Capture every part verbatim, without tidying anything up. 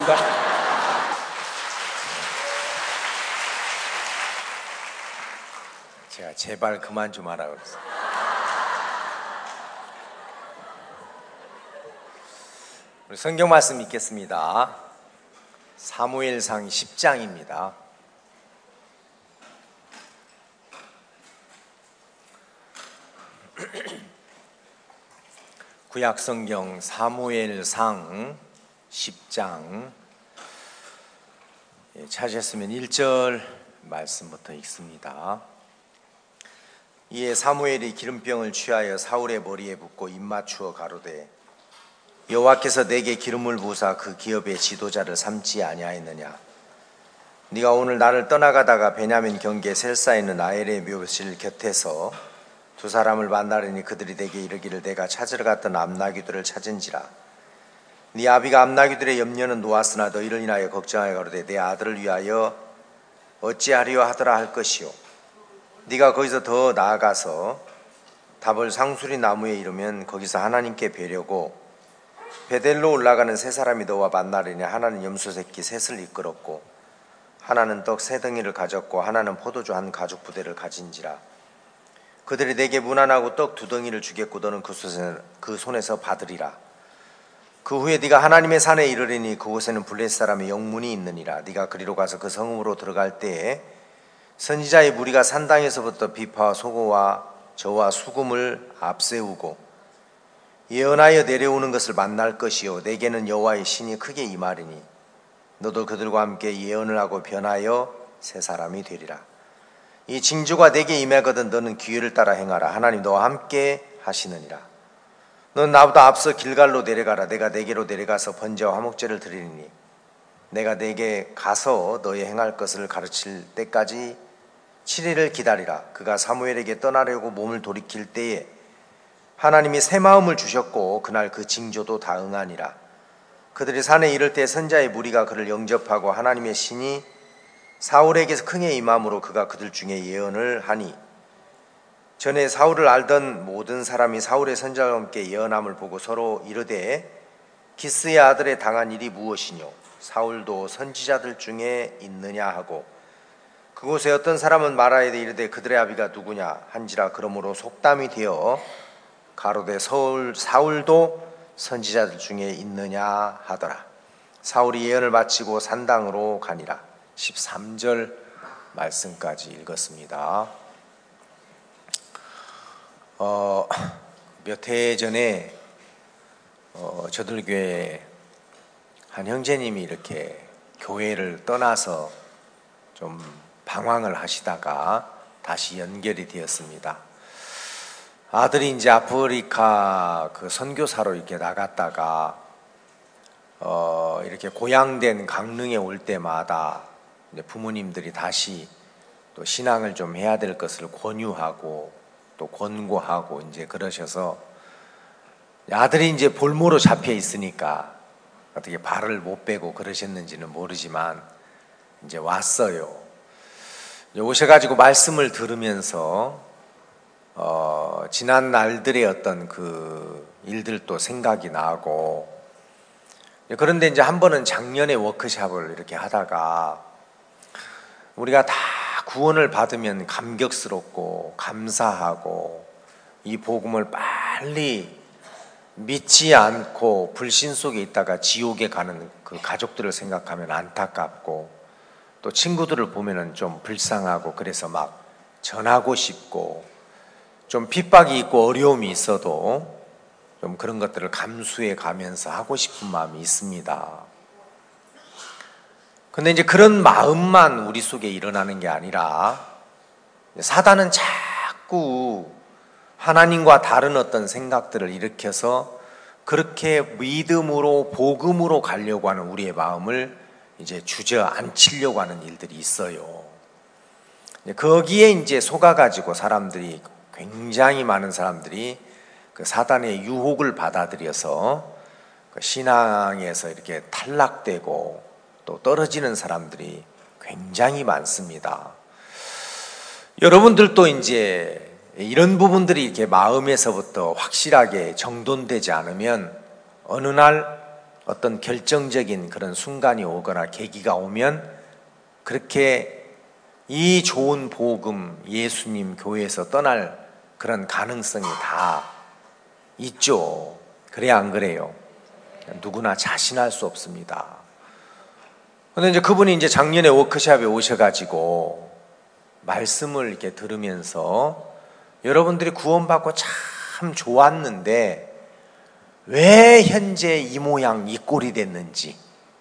제가 제발 그만 좀 하라 그랬어요. 우리 성경 말씀 읽겠습니다. 사무엘상 십 장입니다. 구약 성경 사무엘상 십 장, 찾으셨으면 일 절 말씀부터 읽습니다. 이에 사무엘이 기름병을 취하여 사울의 머리에 붓고 입 맞추어 가로되, 여호와께서 내게 기름을 부으사 그 기업의 지도자를 삼지 아니하였느냐? 네가 오늘 나를 떠나가다가 베냐민 경계 셀사에 있는 아엘의 묘실 곁에서 두 사람을 만나려니 그들이 내게 이르기를 내가 찾으러 갔던 암나귀들을 찾은지라. 네 아비가 암나귀들의 염려는 놓았으나 너희를 인하여 걱정하여 가로되 내 아들을 위하여 어찌하리요 하더라 할 것이요. 네가 거기서 더 나아가서 답을 상수리 나무에 이르면 거기서 하나님께 뵈려고 베델로 올라가는 세 사람이 너와 만나려니 하나는 염소 새끼 셋을 이끌었고 하나는 떡 세 덩이를 가졌고 하나는 포도주 한 가죽 부대를 가진지라. 그들이 내게 문안하고 떡 두 덩이를 주겠고 너는 그, 그 손에서 받으리라. 그 후에 네가 하나님의 산에 이르리니 그곳에는 블레셋 사람의 영문이 있느니라. 네가 그리로 가서 그 성읍으로 들어갈 때에 선지자의 무리가 산당에서부터 비파와 소고와 저와 수금을 앞세우고 예언하여 내려오는 것을 만날 것이요 내게는 여호와의 신이 크게 임하리니 너도 그들과 함께 예언을 하고 변하여 새 사람이 되리라. 이 징조가 내게 임하거든 너는 기회를 따라 행하라. 하나님 너와 함께 하시느니라. 넌 나보다 앞서 길갈로 내려가라. 내가 내게로 내려가서 번제와 화목제를 드리리니 내가 내게 가서 너의 행할 것을 가르칠 때까지 칠 일을 기다리라. 그가 사무엘에게 떠나려고 몸을 돌이킬 때에 하나님이 새 마음을 주셨고 그날 그 징조도 다 응하니라. 그들이 산에 이를 때 선자의 무리가 그를 영접하고 하나님의 신이 사울에게서 크게 임함으로 그가 그들 중에 예언을 하니 전에 사울을 알던 모든 사람이 사울의 선자와 함께 예언함을 보고 서로 이르되 기스의 아들의 당한 일이 무엇이뇨? 사울도 선지자들 중에 있느냐 하고 그곳에 어떤 사람은 말하여되 이르되 그들의 아비가 누구냐 한지라. 그러므로 속담이 되어 가로되 서울, 사울도 선지자들 중에 있느냐 하더라. 사울이 예언을 마치고 산당으로 가니라. 십삼 절 말씀까지 읽었습니다. 어, 몇 해 전에 어, 저들 교회 한 형제님이 이렇게 교회를 떠나서 좀 방황을 하시다가 다시 연결이 되었습니다. 아들이 이제 아프리카 그 선교사로 이렇게 나갔다가 어, 이렇게 고향된 강릉에 올 때마다 이제 부모님들이 다시 또 신앙을 좀 해야 될 것을 권유하고 또 권고하고 이제 그러셔서 아들이 이제 볼모로 잡혀 있으니까 어떻게 발을 못 빼고 그러셨는지는 모르지만 이제 왔어요. 오셔가지고 말씀을 들으면서 어, 지난 날들의 어떤 그 일들도 생각이 나고 그런데 이제 한 번은 작년에 워크숍을 이렇게 하다가 우리가 다 구원을 받으면 감격스럽고 감사하고 이 복음을 빨리 믿지 않고 불신 속에 있다가 지옥에 가는 그 가족들을 생각하면 안타깝고 또 친구들을 보면은 좀 불쌍하고 그래서 막 전하고 싶고 좀 핍박이 있고 어려움이 있어도 좀 그런 것들을 감수해 가면서 하고 싶은 마음이 있습니다. 근데 이제 그런 마음만 우리 속에 일어나는 게 아니라 사단은 자꾸 하나님과 다른 어떤 생각들을 일으켜서 그렇게 믿음으로 복음으로 가려고 하는 우리의 마음을 이제 주저앉히려고 하는 일들이 있어요. 거기에 이제 속아가지고 사람들이 굉장히 많은 사람들이 그 사단의 유혹을 받아들여서 그 신앙에서 이렇게 탈락되고 또 떨어지는 사람들이 굉장히 많습니다. 여러분들도 이제 이런 부분들이 이렇게 마음에서부터 확실하게 정돈되지 않으면 어느 날 어떤 결정적인 그런 순간이 오거나 계기가 오면 그렇게 이 좋은 복음 예수님 교회에서 떠날 그런 가능성이 다 있죠. 그래야 안 그래요? 누구나 자신할 수 없습니다. 그런데 이제 그분이 이제 작년에 워크숍에 오셔가지고 말씀을 이렇게 들으면서 여러분들이 구원받고 참 좋았는데 왜 현재 이 모양 이 꼴이 됐는지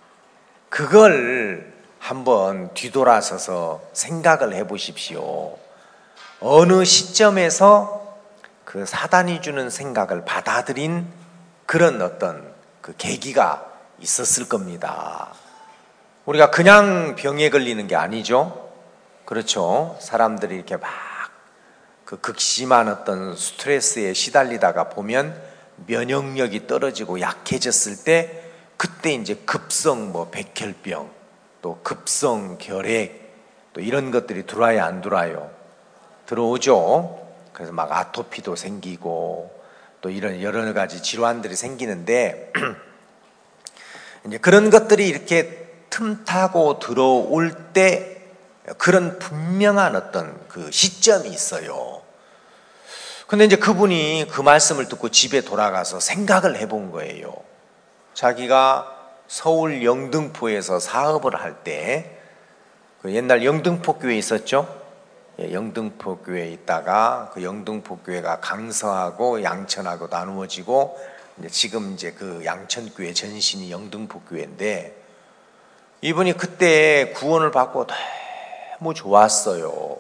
그걸 한번 뒤돌아서서 생각을 해 보십시오. 어느 시점에서 그 사단이 주는 생각을 받아들인 그런 어떤 그 계기가 있었을 겁니다. 우리가 그냥 병에 걸리는 게 아니죠. 그렇죠. 사람들이 이렇게 막 그 극심한 어떤 스트레스에 시달리다가 보면 면역력이 떨어지고 약해졌을 때 그때 이제 급성 뭐 백혈병 또 급성 결핵 또 이런 것들이 들어와야 안 들어와요? 들어오죠. 그래서 막 아토피도 생기고 또 이런 여러 가지 질환들이 생기는데 이제 그런 것들이 이렇게 틈타고 들어올 때 그런 분명한 어떤 그 시점이 있어요. 근데 이제 그분이 그 말씀을 듣고 집에 돌아가서 생각을 해본 거예요. 자기가 서울 영등포에서 사업을 할 때 그 옛날 영등포 교회 있었죠? 예, 영등포 교회에 있다가 그 영등포 교회가 강서하고 양천하고 나누어지고 이제 지금 이제 그 양천교회 전신이 영등포 교회인데 이분이 그때 구원을 받고 너무 좋았어요.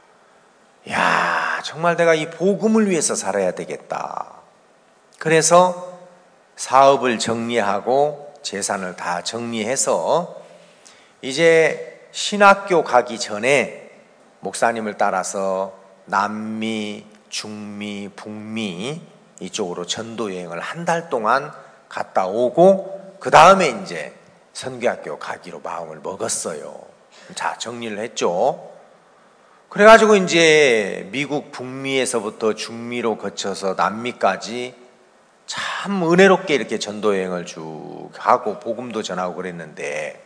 야, 정말 내가 이 복음을 위해서 살아야 되겠다. 그래서 사업을 정리하고 재산을 다 정리해서 이제 신학교 가기 전에 목사님을 따라서 남미, 중미, 북미 이쪽으로 전도 여행을 한 달 동안 갔다 오고 그 다음에 이제 선교학교 가기로 마음을 먹었어요. 자, 정리를 했죠. 그래가지고 이제 미국 북미에서부터 중미로 거쳐서 남미까지 참 은혜롭게 이렇게 전도 여행을 쭉 하고 복음도 전하고 그랬는데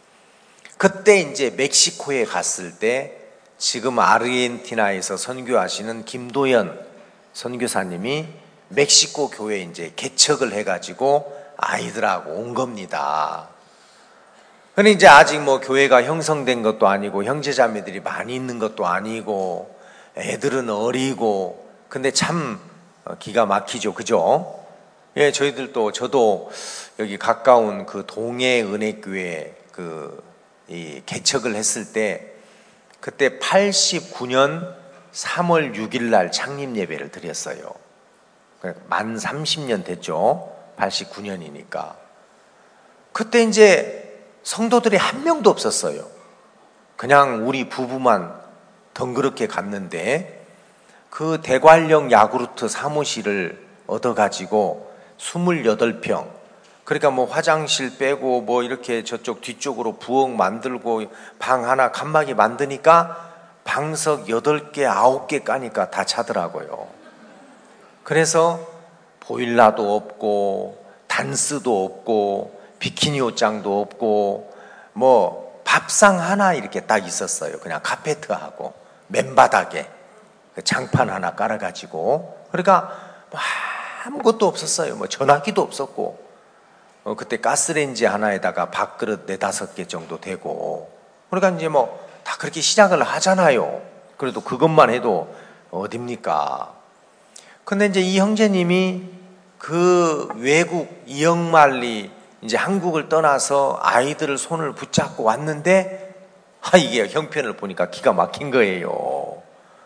그때 이제 멕시코에 갔을 때 지금 아르헨티나에서 선교하시는 김도연 선교사님이 멕시코 교회에 이제 개척을 해가지고 아이들하고 온 겁니다. 근데 이제 아직 뭐 교회가 형성된 것도 아니고 형제자매들이 많이 있는 것도 아니고 애들은 어리고 근데 참 기가 막히죠. 그죠? 예, 저희들도 저도 여기 가까운 그 동해 은혜교회 그 이 개척을 했을 때 그때 팔십구 년 삼월 육일 날 창립 예배를 드렸어요. 만 삼십 년 됐죠. 팔십구 년이니까. 그때 이제 성도들이 한 명도 없었어요. 그냥 우리 부부만 덩그렇게 갔는데 그 대관령 야구르트 사무실을 얻어가지고 스물여덟 평 그러니까 뭐 화장실 빼고 뭐 이렇게 저쪽 뒤쪽으로 부엌 만들고 방 하나 칸막이 만드니까 방석 여덟 개, 아홉 개 까니까 다 차더라고요. 그래서 보일러도 없고 단스도 없고 비키니 옷장도 없고 뭐 밥상 하나 이렇게 딱 있었어요. 그냥 카페트하고 맨바닥에 장판 하나 깔아가지고 그러니까 뭐 아무것도 없었어요. 뭐 전화기도 없었고 어, 그때 가스레인지 하나에다가 밥그릇 네다섯 개 정도 되고 그러니까 이제 뭐 다 그렇게 시작을 하잖아요. 그래도 그것만 해도 어딥니까? 근데 이제 이 형제님이 그 외국 이영만리 이제 한국을 떠나서 아이들을 손을 붙잡고 왔는데 아 이게 형편을 보니까 기가 막힌 거예요.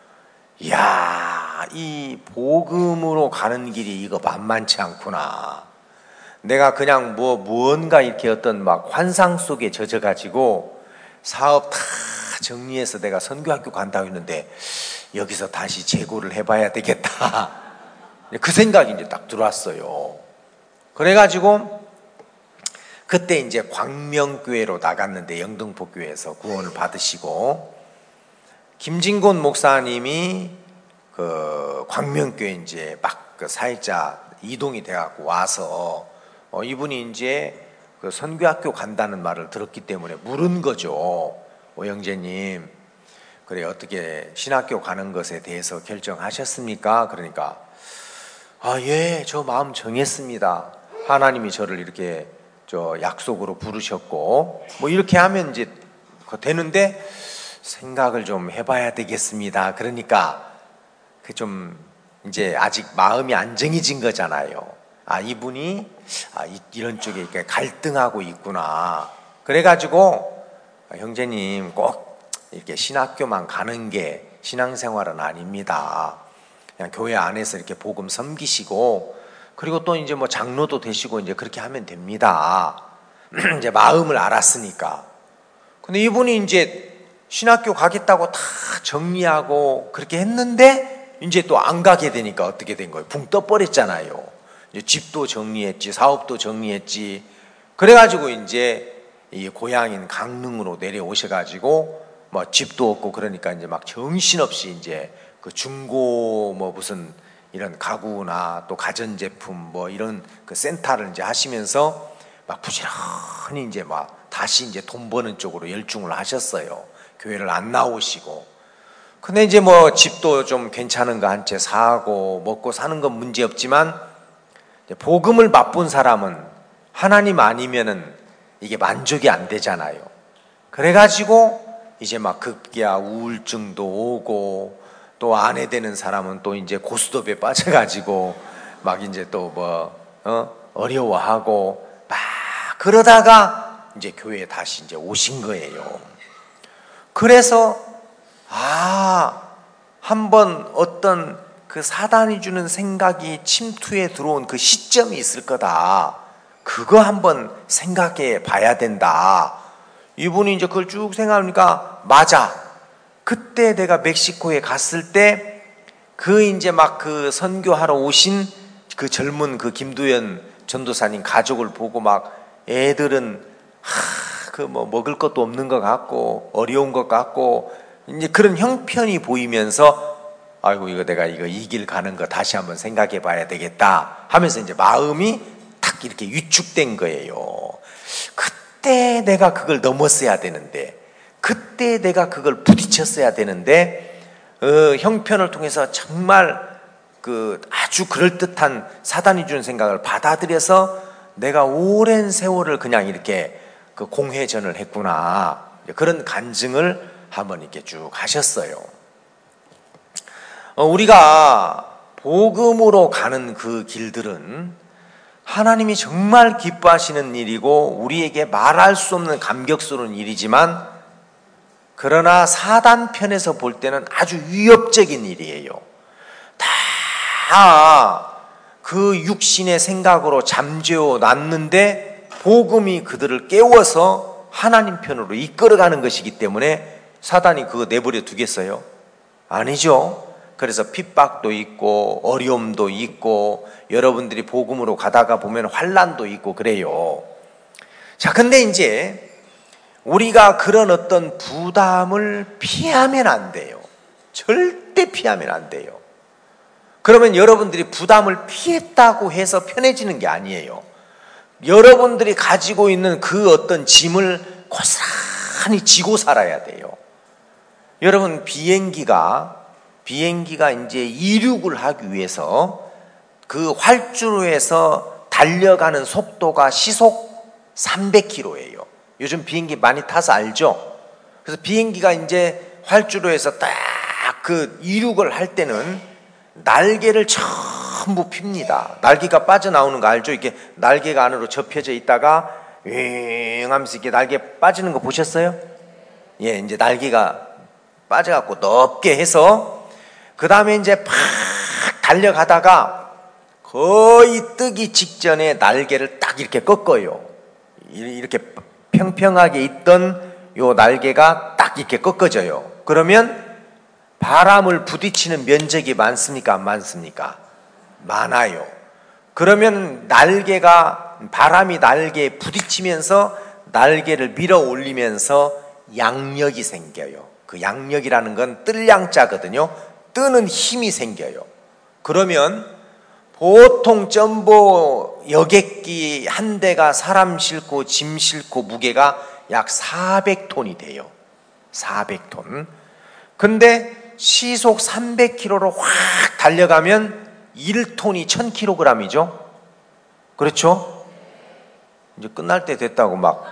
이야, 이 복음으로 가는 길이 이거 만만치 않구나. 내가 그냥 뭐 무언가 이렇게 어떤 막 환상 속에 젖어가지고 사업 다 정리해서 내가 선교학교 간다고 했는데 여기서 다시 재고를 해봐야 되겠다. 그 생각이 이제 딱 들어왔어요. 그래가지고 그때 이제 광명교회로 나갔는데 영등포 교회에서 구원을 받으시고 김진곤 목사님이 그 광명교회 이제 막 그 사역자 이동이 돼갖고 와서 어 이분이 이제 그 선교학교 간다는 말을 들었기 때문에 물은 거죠. 오 형제님, 그래 어떻게 신학교 가는 것에 대해서 결정하셨습니까? 그러니까 아, 예, 저 마음 정했습니다. 하나님이 저를 이렇게 저 약속으로 부르셨고 뭐 이렇게 하면 이제 되는데 생각을 좀 해봐야 되겠습니다. 그러니까 그 좀 이제 아직 마음이 안정해진 거잖아요. 아, 이분이 아, 이런 쪽에 갈등하고 있구나. 그래가지고 아, 형제님 꼭 이렇게 신학교만 가는 게 신앙생활은 아닙니다. 그냥 교회 안에서 이렇게 복음 섬기시고 그리고 또 이제 뭐 장로도 되시고 이제 그렇게 하면 됩니다. 이제 마음을 알았으니까. 근데 이분이 이제 신학교 가겠다고 다 정리하고 그렇게 했는데 이제 또 안 가게 되니까 어떻게 된 거예요? 붕 떠버렸잖아요. 이제 집도 정리했지, 사업도 정리했지. 그래가지고 이제 이 고향인 강릉으로 내려오셔가지고 뭐 집도 없고 그러니까 이제 막 정신없이 이제 그 중고 뭐 무슨 이런 가구나 또 가전제품 뭐 이런 그 센터를 이제 하시면서 막 부지런히 이제 막 다시 이제 돈 버는 쪽으로 열중을 하셨어요. 교회를 안 나오시고. 근데 이제 뭐 집도 좀 괜찮은 거 한 채 사고 먹고 사는 건 문제 없지만 복음을 맛본 사람은 하나님 아니면은 이게 만족이 안 되잖아요. 그래가지고 이제 막 급기야 우울증도 오고 또 아내 되는 사람은 또 이제 고스톱에 빠져가지고 막 이제 또 뭐 어? 어려워하고 막 그러다가 이제 교회에 다시 이제 오신 거예요. 그래서 아, 한번 어떤 그 사단이 주는 생각이 침투에 들어온 그 시점이 있을 거다. 그거 한번 생각해 봐야 된다. 이분이 이제 그걸 쭉 생각하니까 맞아. 그때 내가 멕시코에 갔을 때 그 이제 막 그 선교하러 오신 그 젊은 그 김두현 전도사님 가족을 보고 막 애들은 하, 그 뭐 먹을 것도 없는 것 같고 어려운 것 같고 이제 그런 형편이 보이면서 아이고 이거 내가 이거 이 길 가는 거 다시 한번 생각해 봐야 되겠다 하면서 이제 마음이 탁 이렇게 위축된 거예요. 그때 내가 그걸 넘었어야 되는데 그때 내가 그걸 부딪혔어야 되는데 어, 형편을 통해서 정말 그 아주 그럴듯한 사단이 주는 생각을 받아들여서 내가 오랜 세월을 그냥 이렇게 그 공회전을 했구나 그런 간증을 한번 이렇게 쭉 하셨어요. 어, 우리가 복음으로 가는 그 길들은 하나님이 정말 기뻐하시는 일이고 우리에게 말할 수 없는 감격스러운 일이지만 그러나 사단 편에서 볼 때는 아주 위협적인 일이에요. 다 그 육신의 생각으로 잠재워 놨는데 복음이 그들을 깨워서 하나님 편으로 이끌어가는 것이기 때문에 사단이 그거 내버려 두겠어요? 아니죠. 그래서 핍박도 있고 어려움도 있고 여러분들이 복음으로 가다가 보면 환난도 있고 그래요. 자, 근데 이제 우리가 그런 어떤 부담을 피하면 안 돼요. 절대 피하면 안 돼요. 그러면 여러분들이 부담을 피했다고 해서 편해지는 게 아니에요. 여러분들이 가지고 있는 그 어떤 짐을 고스란히 지고 살아야 돼요. 여러분 비행기가 비행기가 이제 이륙을 하기 위해서 그 활주로에서 달려가는 속도가 시속 삼백 킬로미터예요. 요즘 비행기 많이 타서 알죠? 그래서 비행기가 이제 활주로에서 딱 그 이륙을 할 때는 날개를 전부 핍니다. 날개가 빠져나오는 거 알죠? 이렇게 날개가 안으로 접혀져 있다가 윙 하면서 이렇게 날개 빠지는 거 보셨어요? 예, 이제 날개가 빠져갖고 넓게 해서 그 다음에 이제 팍 달려가다가 거의 뜨기 직전에 날개를 딱 이렇게 꺾어요. 이렇게 평평하게 있던 요 날개가 딱 이렇게 꺾어져요. 그러면 바람을 부딪히는 면적이 많습니까? 안 많습니까? 많아요. 그러면 날개가 바람이 날개에 부딪히면서 날개를 밀어 올리면서 양력이 생겨요. 그 양력이라는 건 뜰 양자거든요. 뜨는 힘이 생겨요. 그러면 보통 점보 여객기 한 대가 사람 싣고 짐 싣고 무게가 약 사백 톤이 돼요. 사백 톤. 근데 시속 삼백 킬로미터로 확 달려가면 일 톤이 천 킬로그램이죠. 그렇죠? 이제 끝날 때 됐다고 막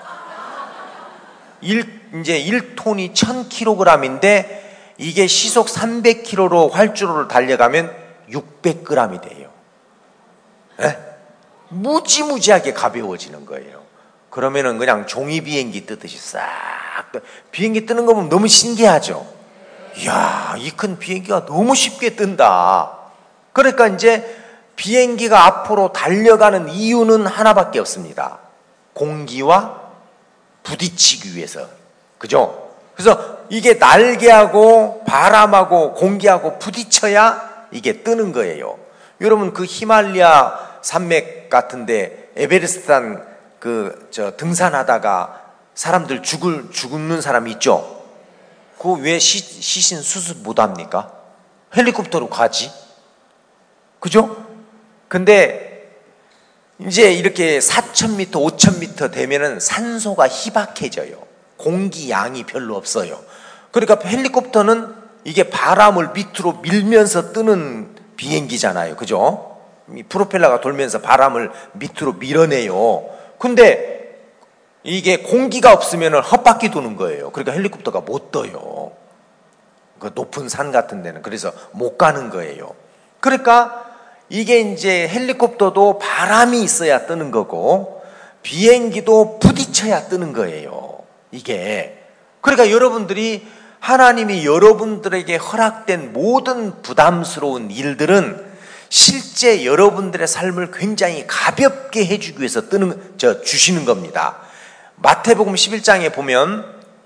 일, 이제 일 톤이 천 킬로그램인데 이게 시속 삼백 킬로미터로 활주로를 달려가면 육백 그램이 돼요. 에? 무지무지하게 가벼워지는 거예요. 그러면은 그냥 종이 비행기 뜨듯이 싹 비행기 뜨는 거 보면 너무 신기하죠. 이야, 이 큰 비행기가 너무 쉽게 뜬다. 그러니까 이제 비행기가 앞으로 달려가는 이유는 하나밖에 없습니다. 공기와 부딪히기 위해서. 그죠? 그래서 이게 날개하고 바람하고 공기하고 부딪혀야 이게 뜨는 거예요. 여러분 그 히말라야 산맥 같은데 에베레스트산 그 저 등산하다가 사람들 죽을 죽는 사람 있죠? 그거 왜 시, 시신 수습 못 합니까? 헬리콥터로 가지. 그죠? 근데 이제 이렇게 사천 미터, 오천 미터 되면은 산소가 희박해져요. 공기 양이 별로 없어요. 그러니까 헬리콥터는 이게 바람을 밑으로 밀면서 뜨는 비행기잖아요. 그죠? 프로펠러가 돌면서 바람을 밑으로 밀어내요. 근데 이게 공기가 없으면 헛바퀴 도는 거예요. 그러니까 헬리콥터가 못 떠요. 그 높은 산 같은 데는. 그래서 못 가는 거예요. 그러니까 이게 이제 헬리콥터도 바람이 있어야 뜨는 거고 비행기도 부딪혀야 뜨는 거예요. 이게. 그러니까 여러분들이 하나님이 여러분들에게 허락된 모든 부담스러운 일들은 실제 여러분들의 삶을 굉장히 가볍게 해주기 위해서 뜨는, 저, 주시는 겁니다. 마태복음 십일 장에 보면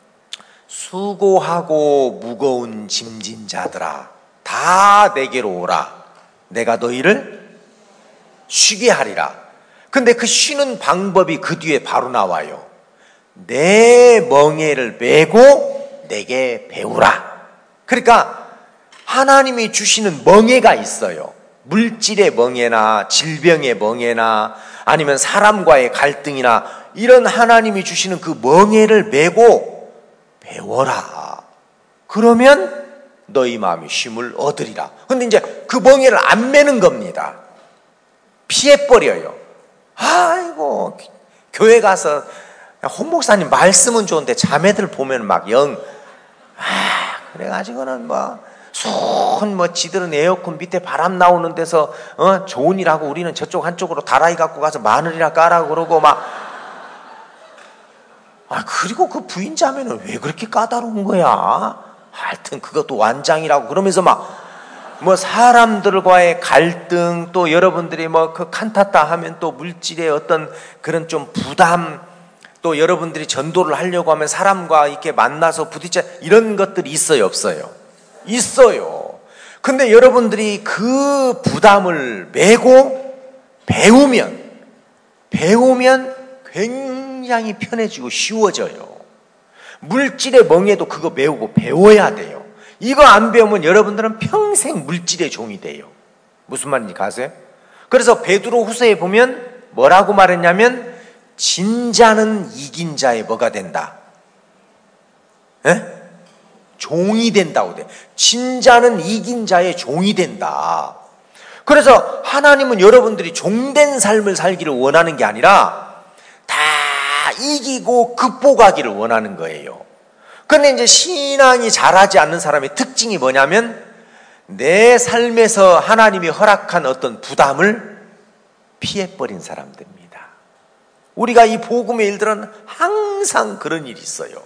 수고하고 무거운 짐진 자들아 다 내게로 오라. 내가 너희를 쉬게 하리라. 근데 그 쉬는 방법이 그 뒤에 바로 나와요. 내 멍에를 메고 내게 배우라. 그러니까 하나님이 주시는 멍에가 있어요. 물질의 멍에나 질병의 멍에나 아니면 사람과의 갈등이나 이런 하나님이 주시는 그 멍에를 메고 배워라. 그러면 너희 마음이 쉼을 얻으리라. 근데 이제 그 멍에를 안 메는 겁니다. 피해버려요. 아이고, 교회 가서 홍 목사님 말씀은 좋은데 자매들 보면 막 영, 아, 그래가지고는 뭐, 손, 뭐, 지들은 에어컨 밑에 바람 나오는 데서, 어, 좋은 일 하고 우리는 저쪽 한쪽으로 다라이 갖고 가서 마늘이나 까라고 그러고 막, 아, 그리고 그 부인 자매는 왜 그렇게 까다로운 거야? 하여튼 그것도 완장이라고 그러면서 막, 뭐 사람들과의 갈등, 또 여러분들이 뭐 그 칸타타 하면 또 물질의 어떤 그런 좀 부담, 또 여러분들이 전도를 하려고 하면 사람과 이렇게 만나서 부딪혀, 이런 것들이 있어요, 없어요? 있어요. 근데 여러분들이 그 부담을 메고 배우면, 배우면 굉장히 편해지고 쉬워져요. 물질의 멍에도 그거 배우고 배워야 돼요. 이거 안 배우면 여러분들은 평생 물질의 종이 돼요. 무슨 말인지 아세요? 그래서 베드로 후서에 보면 뭐라고 말했냐면 진자는 이긴 자의 뭐가 된다? 에? 종이 된다고 돼. 진자는 이긴 자의 종이 된다. 그래서 하나님은 여러분들이 종된 삶을 살기를 원하는 게 아니라 다 이기고 극복하기를 원하는 거예요. 그런데 이제 신앙이 잘하지 않는 사람의 특징이 뭐냐면 내 삶에서 하나님이 허락한 어떤 부담을 피해버린 사람들입니다. 우리가 이 복음의 일들은 항상 그런 일이 있어요.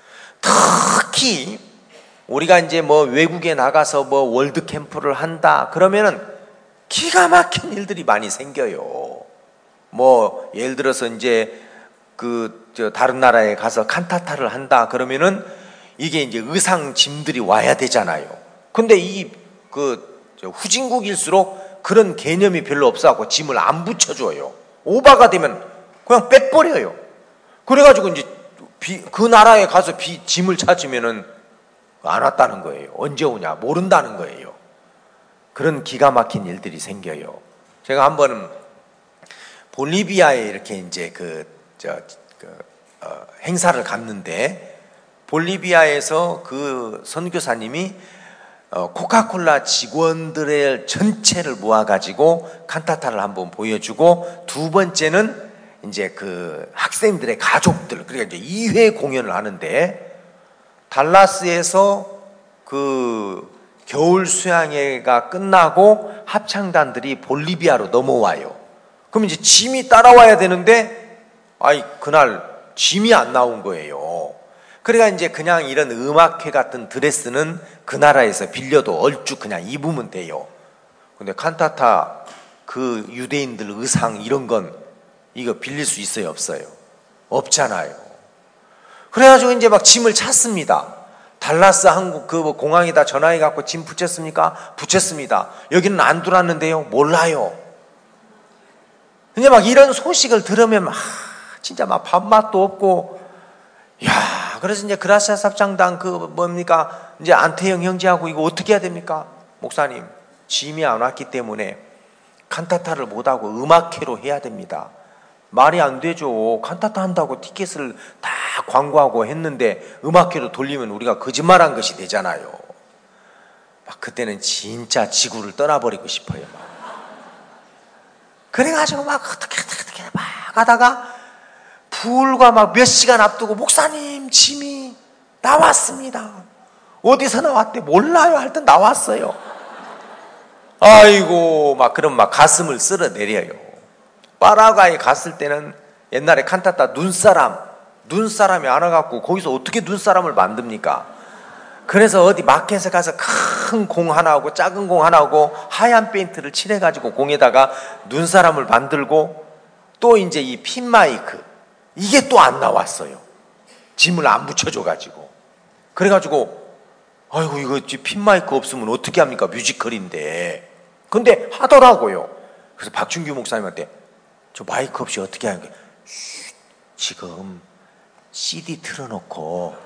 특히 우리가 이제 뭐 외국에 나가서 뭐 월드 캠프를 한다 그러면은 기가 막힌 일들이 많이 생겨요. 뭐 예를 들어서 이제 그 저 다른 나라에 가서 칸타타를 한다 그러면은 이게 이제 의상 짐들이 와야 되잖아요. 근데 이 그 후진국일수록 그런 개념이 별로 없어갖고 짐을 안 붙여줘요. 오바가 되면 그냥 빼버려요. 그래가지고 이제 비, 그 나라에 가서 비, 짐을 찾으면은 안 왔다는 거예요. 언제 오냐 모른다는 거예요. 그런 기가 막힌 일들이 생겨요. 제가 한번 볼리비아에 이렇게 이제 그, 저, 그, 어, 행사를 갔는데, 볼리비아에서 그 선교사님이 어, 코카콜라 직원들의 전체를 모아가지고 칸타타를 한번 보여주고, 두 번째는 이제 그 학생들의 가족들, 그러니까 이제 이 회 공연을 하는데, 달라스에서 그 겨울 수양회가 끝나고 합창단들이 볼리비아로 넘어와요. 그럼 이제 짐이 따라와야 되는데, 아이, 그날 짐이 안 나온 거예요. 그러니까 이제 그냥 이런 음악회 같은 드레스는 그 나라에서 빌려도 얼쭉 그냥 입으면 돼요. 근데 칸타타 그 유대인들 의상 이런 건 이거 빌릴 수 있어요, 없어요? 없잖아요. 그래가지고 이제 막 짐을 찾습니다. 달라스 한국 그 공항에다 전화해 갖고 짐 붙였습니까? 붙였습니다. 여기는 안 들어왔는데요? 몰라요. 이제 막 이런 소식을 들으면 막 진짜 막 밥맛도 없고, 야, 그래서 이제 그라시아스 합창단 그 뭡니까 이제 안태영 형제하고 이거 어떻게 해야 됩니까? 목사님, 짐이 안 왔기 때문에 칸타타를 못하고 음악회로 해야 됩니다. 말이 안 되죠. 칸타타 한다고 티켓을 다 광고하고 했는데 음악회로 돌리면 우리가 거짓말한 것이 되잖아요. 막 그때는 진짜 지구를 떠나버리고 싶어요. 막. 그래가지고 막 어떻게 어떻게 막 하다가 불과 막 몇 시간 앞두고 목사님 짐이 나왔습니다. 어디서 나왔대? 몰라요. 할 때 나왔어요. 아이고 막 그럼 막 가슴을 쓸어내려요. 파라과이 갔을 때는 옛날에 칸타타 눈사람 눈사람이 안 와갖고 거기서 어떻게 눈사람을 만듭니까? 그래서 어디 마켓에 가서 큰 공 하나 하고 작은 공 하나 하고 하얀 페인트를 칠해가지고 공에다가 눈사람을 만들고, 또 이제 이 핀 마이크 이게 또 안 나왔어요. 짐을 안 붙여줘가지고. 그래가지고 아이고 이거 핀 마이크 없으면 어떻게 합니까? 뮤지컬인데. 근데 하더라고요. 그래서 박준규 목사님한테 저 마이크 없이 어떻게 하는 거예요? 지금 씨디 틀어놓고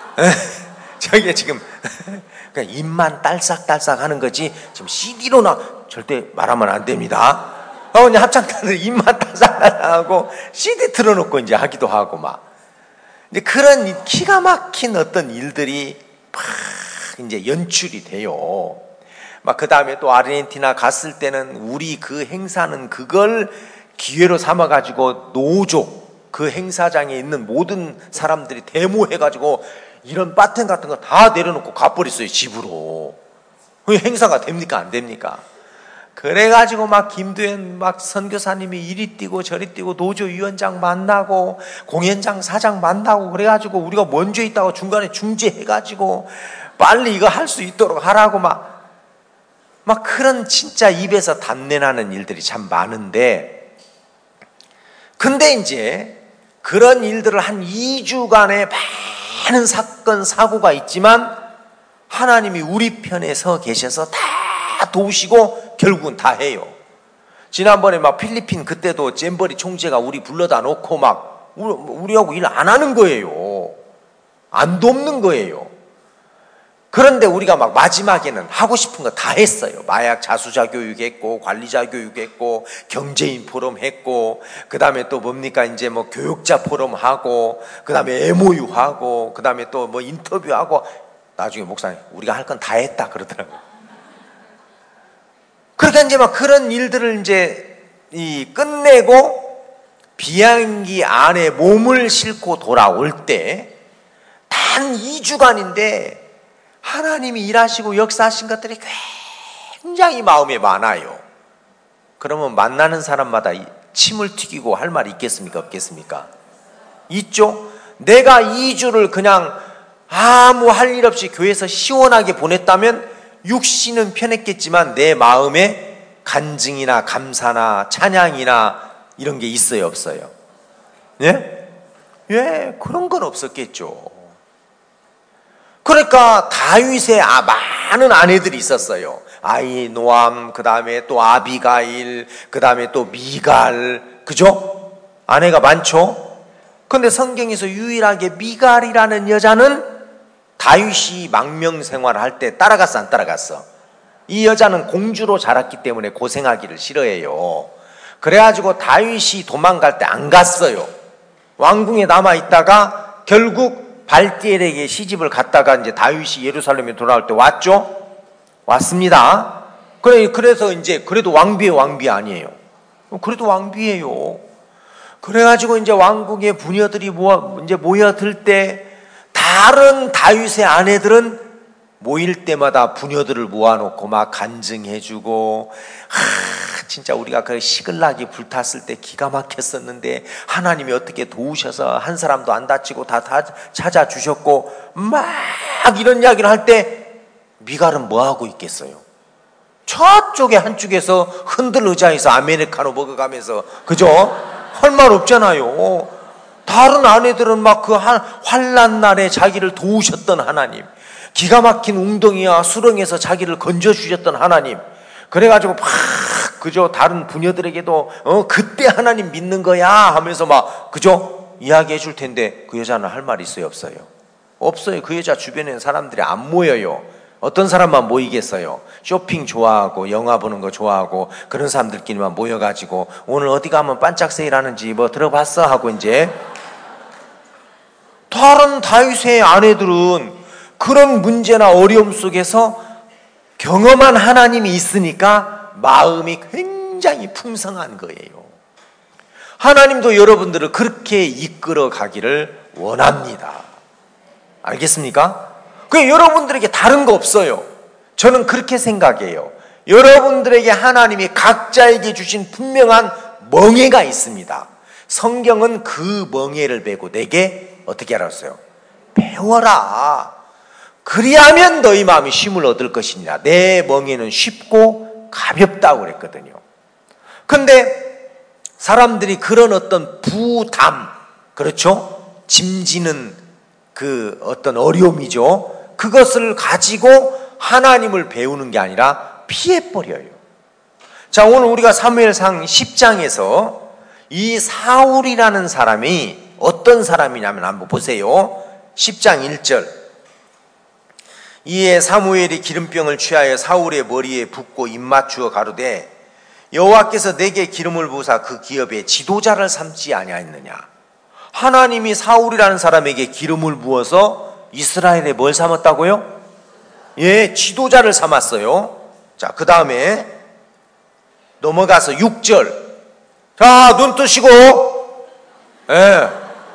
저게 지금 그냥 입만 딸싹딸싹 하는 거지 지금 씨디로 나 절대 말하면 안 됩니다. 어, 이제 합창단을 입만 딸싹딸싹하고 씨디 틀어놓고 이제 하기도 하고 막 이제 그런 기가 막힌 어떤 일들이 막 이제 연출이 돼요. 막 그 다음에 또 아르헨티나 갔을 때는 우리 그 행사는 그걸 기회로 삼아가지고 노조 그 행사장에 있는 모든 사람들이 데모해가지고 이런 바텐 같은 거 다 내려놓고 가버렸어요, 집으로. 그게 행사가 됩니까? 안 됩니까? 그래가지고 막 김두현 막 선교사님이 이리 뛰고 저리 뛰고 노조 위원장 만나고 공연장 사장 만나고 그래가지고 우리가 먼저 있다고 중간에 중재해가지고 빨리 이거 할 수 있도록 하라고 막, 막 그런 진짜 입에서 단내나는 일들이 참 많은데, 근데 이제 그런 일들을 한 이 주간에 많은 사건 사고가 있지만 하나님이 우리 편에 서 계셔서 다 도우시고 결국은 다 해요. 지난번에 막 필리핀 그때도 잼버리 총재가 우리 불러다 놓고 막 우리하고 일 안 하는 거예요. 안 돕는 거예요. 그런데 우리가 막 마지막에는 하고 싶은 거 다 했어요. 마약 자수자 교육했고, 관리자 교육했고, 경제인 포럼 했고, 그 다음에 또 뭡니까, 이제 뭐 교육자 포럼 하고, 그 다음에 엠오유 하고, 그 다음에 또 뭐 인터뷰하고, 나중에 목사님, 우리가 할 건 다 했다 그러더라고요. 그러니까 이제 막 그런 일들을 이제 이 끝내고 비행기 안에 몸을 싣고 돌아올 때 단 이 주간인데 하나님이 일하시고 역사하신 것들이 굉장히 마음에 많아요. 그러면 만나는 사람마다 침을 튀기고 할 말이 있겠습니까? 없겠습니까? 있죠? 내가 이 주를 그냥 아무 할 일 없이 교회에서 시원하게 보냈다면 육신은 편했겠지만 내 마음에 간증이나 감사나 찬양이나 이런 게 있어요, 없어요? 예? 예, 그런 건 없었겠죠. 그러니까 다윗의 아, 많은 아내들이 있었어요. 아이노암, 그 다음에 또 아비가일, 그 다음에 또 미갈, 그죠? 아내가 많죠? 근데 성경에서 유일하게 미갈이라는 여자는 다윗이 망명 생활을 할 때 따라갔어, 안 따라갔어? 이 여자는 공주로 자랐기 때문에 고생하기를 싫어해요. 그래가지고 다윗이 도망갈 때 안 갔어요. 왕궁에 남아있다가 결국 발디엘에게 시집을 갔다가 이제 다윗이 예루살렘에 돌아올 때 왔죠? 왔습니다. 그래, 그래서 이제 그래도 왕비의 왕비 아니에요. 그래도 왕비예요. 그래가지고 이제 왕궁의 부녀들이 모여, 이제 모여들 때 다른 다윗의 아내들은 모일 때마다 부녀들을 모아놓고 막 간증해주고, 하, 진짜 우리가 그 시글락이 불탔을 때 기가 막혔었는데 하나님이 어떻게 도우셔서 한 사람도 안 다치고 다, 다 찾아주셨고, 막 이런 이야기를 할 때 미갈은 뭐하고 있겠어요? 저쪽에 한쪽에서 흔들 의자에서 아메리카노 먹어가면서, 그죠? 할 말 없잖아요. 다른 아내들은 막 그 환난 날에 자기를 도우셨던 하나님, 기가 막힌 웅덩이와 수렁에서 자기를 건져주셨던 하나님, 그래가지고 막 그죠? 다른 부녀들에게도 어 그때 하나님 믿는 거야 하면서 막 그죠? 이야기해 줄 텐데 그 여자는 할 말이 있어요, 없어요? 없어요. 그 여자 주변에는 사람들이 안 모여요. 어떤 사람만 모이겠어요? 쇼핑 좋아하고 영화 보는 거 좋아하고 그런 사람들끼리만 모여가지고 오늘 어디 가면 반짝 세일하는지 뭐 들어봤어? 하고 이제 다른 다윗의 아내들은 그런 문제나 어려움 속에서 경험한 하나님이 있으니까 마음이 굉장히 풍성한 거예요. 하나님도 여러분들을 그렇게 이끌어 가기를 원합니다. 알겠습니까? 그 여러분들에게 다른 거 없어요. 저는 그렇게 생각해요. 여러분들에게 하나님이 각자에게 주신 분명한 멍에가 있습니다. 성경은 그 멍에를 베고 내게 어떻게 알았어요? 배워라. 그리하면 너희 마음이 쉼을 얻을 것이니라. 내 멍에는 쉽고 가볍다고 그랬거든요. 근데 사람들이 그런 어떤 부담, 그렇죠? 짐지는 그 어떤 어려움이죠. 그것을 가지고 하나님을 배우는 게 아니라 피해버려요. 자, 오늘 우리가 사무엘상 십 장에서 이 사울이라는 사람이 어떤 사람이냐면 한번 보세요. 십 장 일 절. 이에 사무엘이 기름병을 취하여 사울의 머리에 붓고 입맞추어 가로되 여호와께서 내게 기름을 부으사 그 기업에 지도자를 삼지 아니하였느냐. 하나님이 사울이라는 사람에게 기름을 부어서 이스라엘에 뭘 삼았다고요? 예, 지도자를 삼았어요. 자, 그 다음에 넘어가서 육 절. 자, 눈 뜨시고, 예.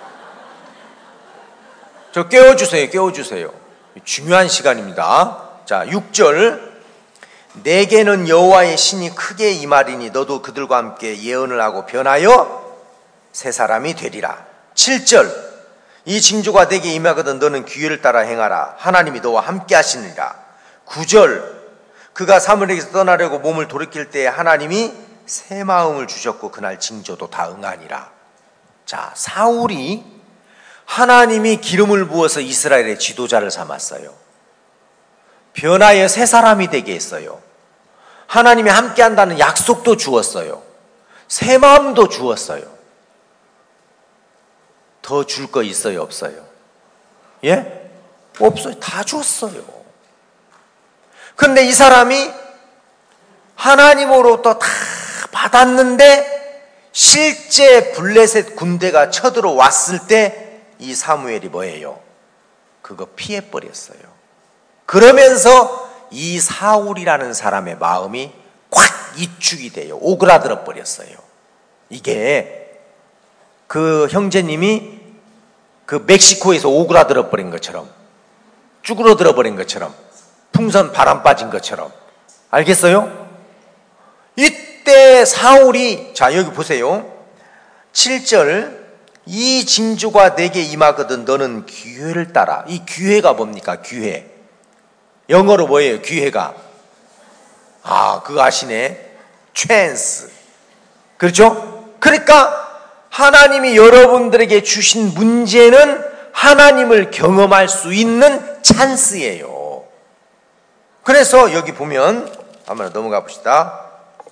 저 깨워주세요, 깨워주세요. 중요한 시간입니다. 자, 육 절. 내게는 여호와의 신이 크게 임하리니 너도 그들과 함께 예언을 하고 변하여 새 사람이 되리라. 칠 절. 이 징조가 내게 임하거든 너는 기회를 따라 행하라. 하나님이 너와 함께 하시느니라. 구 절. 그가 사무엘에게서 떠나려고 몸을 돌이킬 때 하나님이 새 마음을 주셨고 그날 징조도 다 응하니라. 자, 사울이 하나님이 기름을 부어서 이스라엘의 지도자를 삼았어요. 변하여 새 사람이 되게 했어요. 하나님이 함께 한다는 약속도 주었어요. 새 마음도 주었어요. 더 줄 거 있어요, 없어요? 예? 없어요. 다 줬어요. 근데 이 사람이 하나님으로부터 다 받았는데 실제 블레셋 군대가 쳐들어왔을 때 이 사무엘이 뭐예요? 그거 피해버렸어요. 그러면서 이 사울이라는 사람의 마음이 콱 이축이 돼요. 오그라들어 버렸어요. 이게 그 형제님이 그 멕시코에서 오그라들어 버린 것처럼, 쭈그러들어 버린 것처럼, 풍선 바람 빠진 것처럼. 알겠어요? 이때 사울이, 자 여기 보세요. 칠 절. 이 징조가 내게 임하거든 너는 기회를 따라. 이 기회가 뭡니까? 기회. 영어로 뭐예요? 기회가. 아, 그거 아시네. chance. 그렇죠? 그러니까 하나님이 여러분들에게 주신 문제는 하나님을 경험할 수 있는 찬스예요. 그래서 여기 보면 한번 넘어가 봅시다.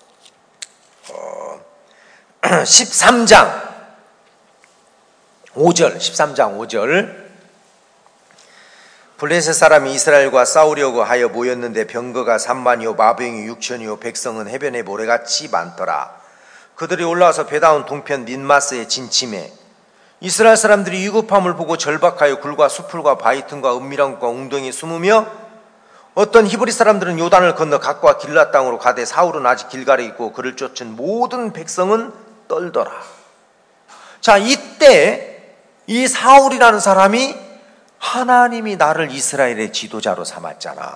어, 십삼 장 오 절, 십삼 장 오 절. 블레셋 사람이 이스라엘과 싸우려고 하여 모였는데 병거가 삼만이요 마병이 육천이요 백성은 해변에 모래같이 많더라. 그들이 올라와서 베다운 동편 민마스에 진침해 이스라엘 사람들이 위급함을 보고 절박하여 굴과 수풀과 바위 틈과 은밀한 곳과 웅덩이에 숨으며 어떤 히브리 사람들은 요단을 건너 각과 길라 땅으로 가되 사울은 아직 길갈에 있고 그를 쫓은 모든 백성은 떨더라. 자, 이때 이 사울이라는 사람이 하나님이 나를 이스라엘의 지도자로 삼았잖아.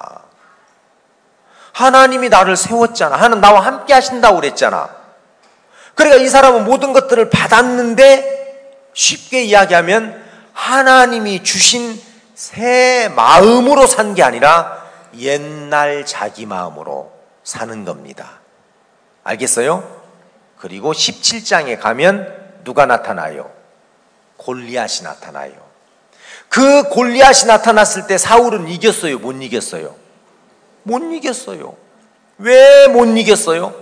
하나님이 나를 세웠잖아. 하나님 나와 함께 하신다고 그랬잖아. 그러니까 이 사람은 모든 것들을 받았는데 쉽게 이야기하면 하나님이 주신 새 마음으로 산 게 아니라 옛날 자기 마음으로 사는 겁니다. 알겠어요? 그리고 십칠 장에 가면 누가 나타나요? 골리앗이 나타나요. 그 골리앗이 나타났을 때 사울은 이겼어요? 못 이겼어요? 못 이겼어요. 왜 못 이겼어요?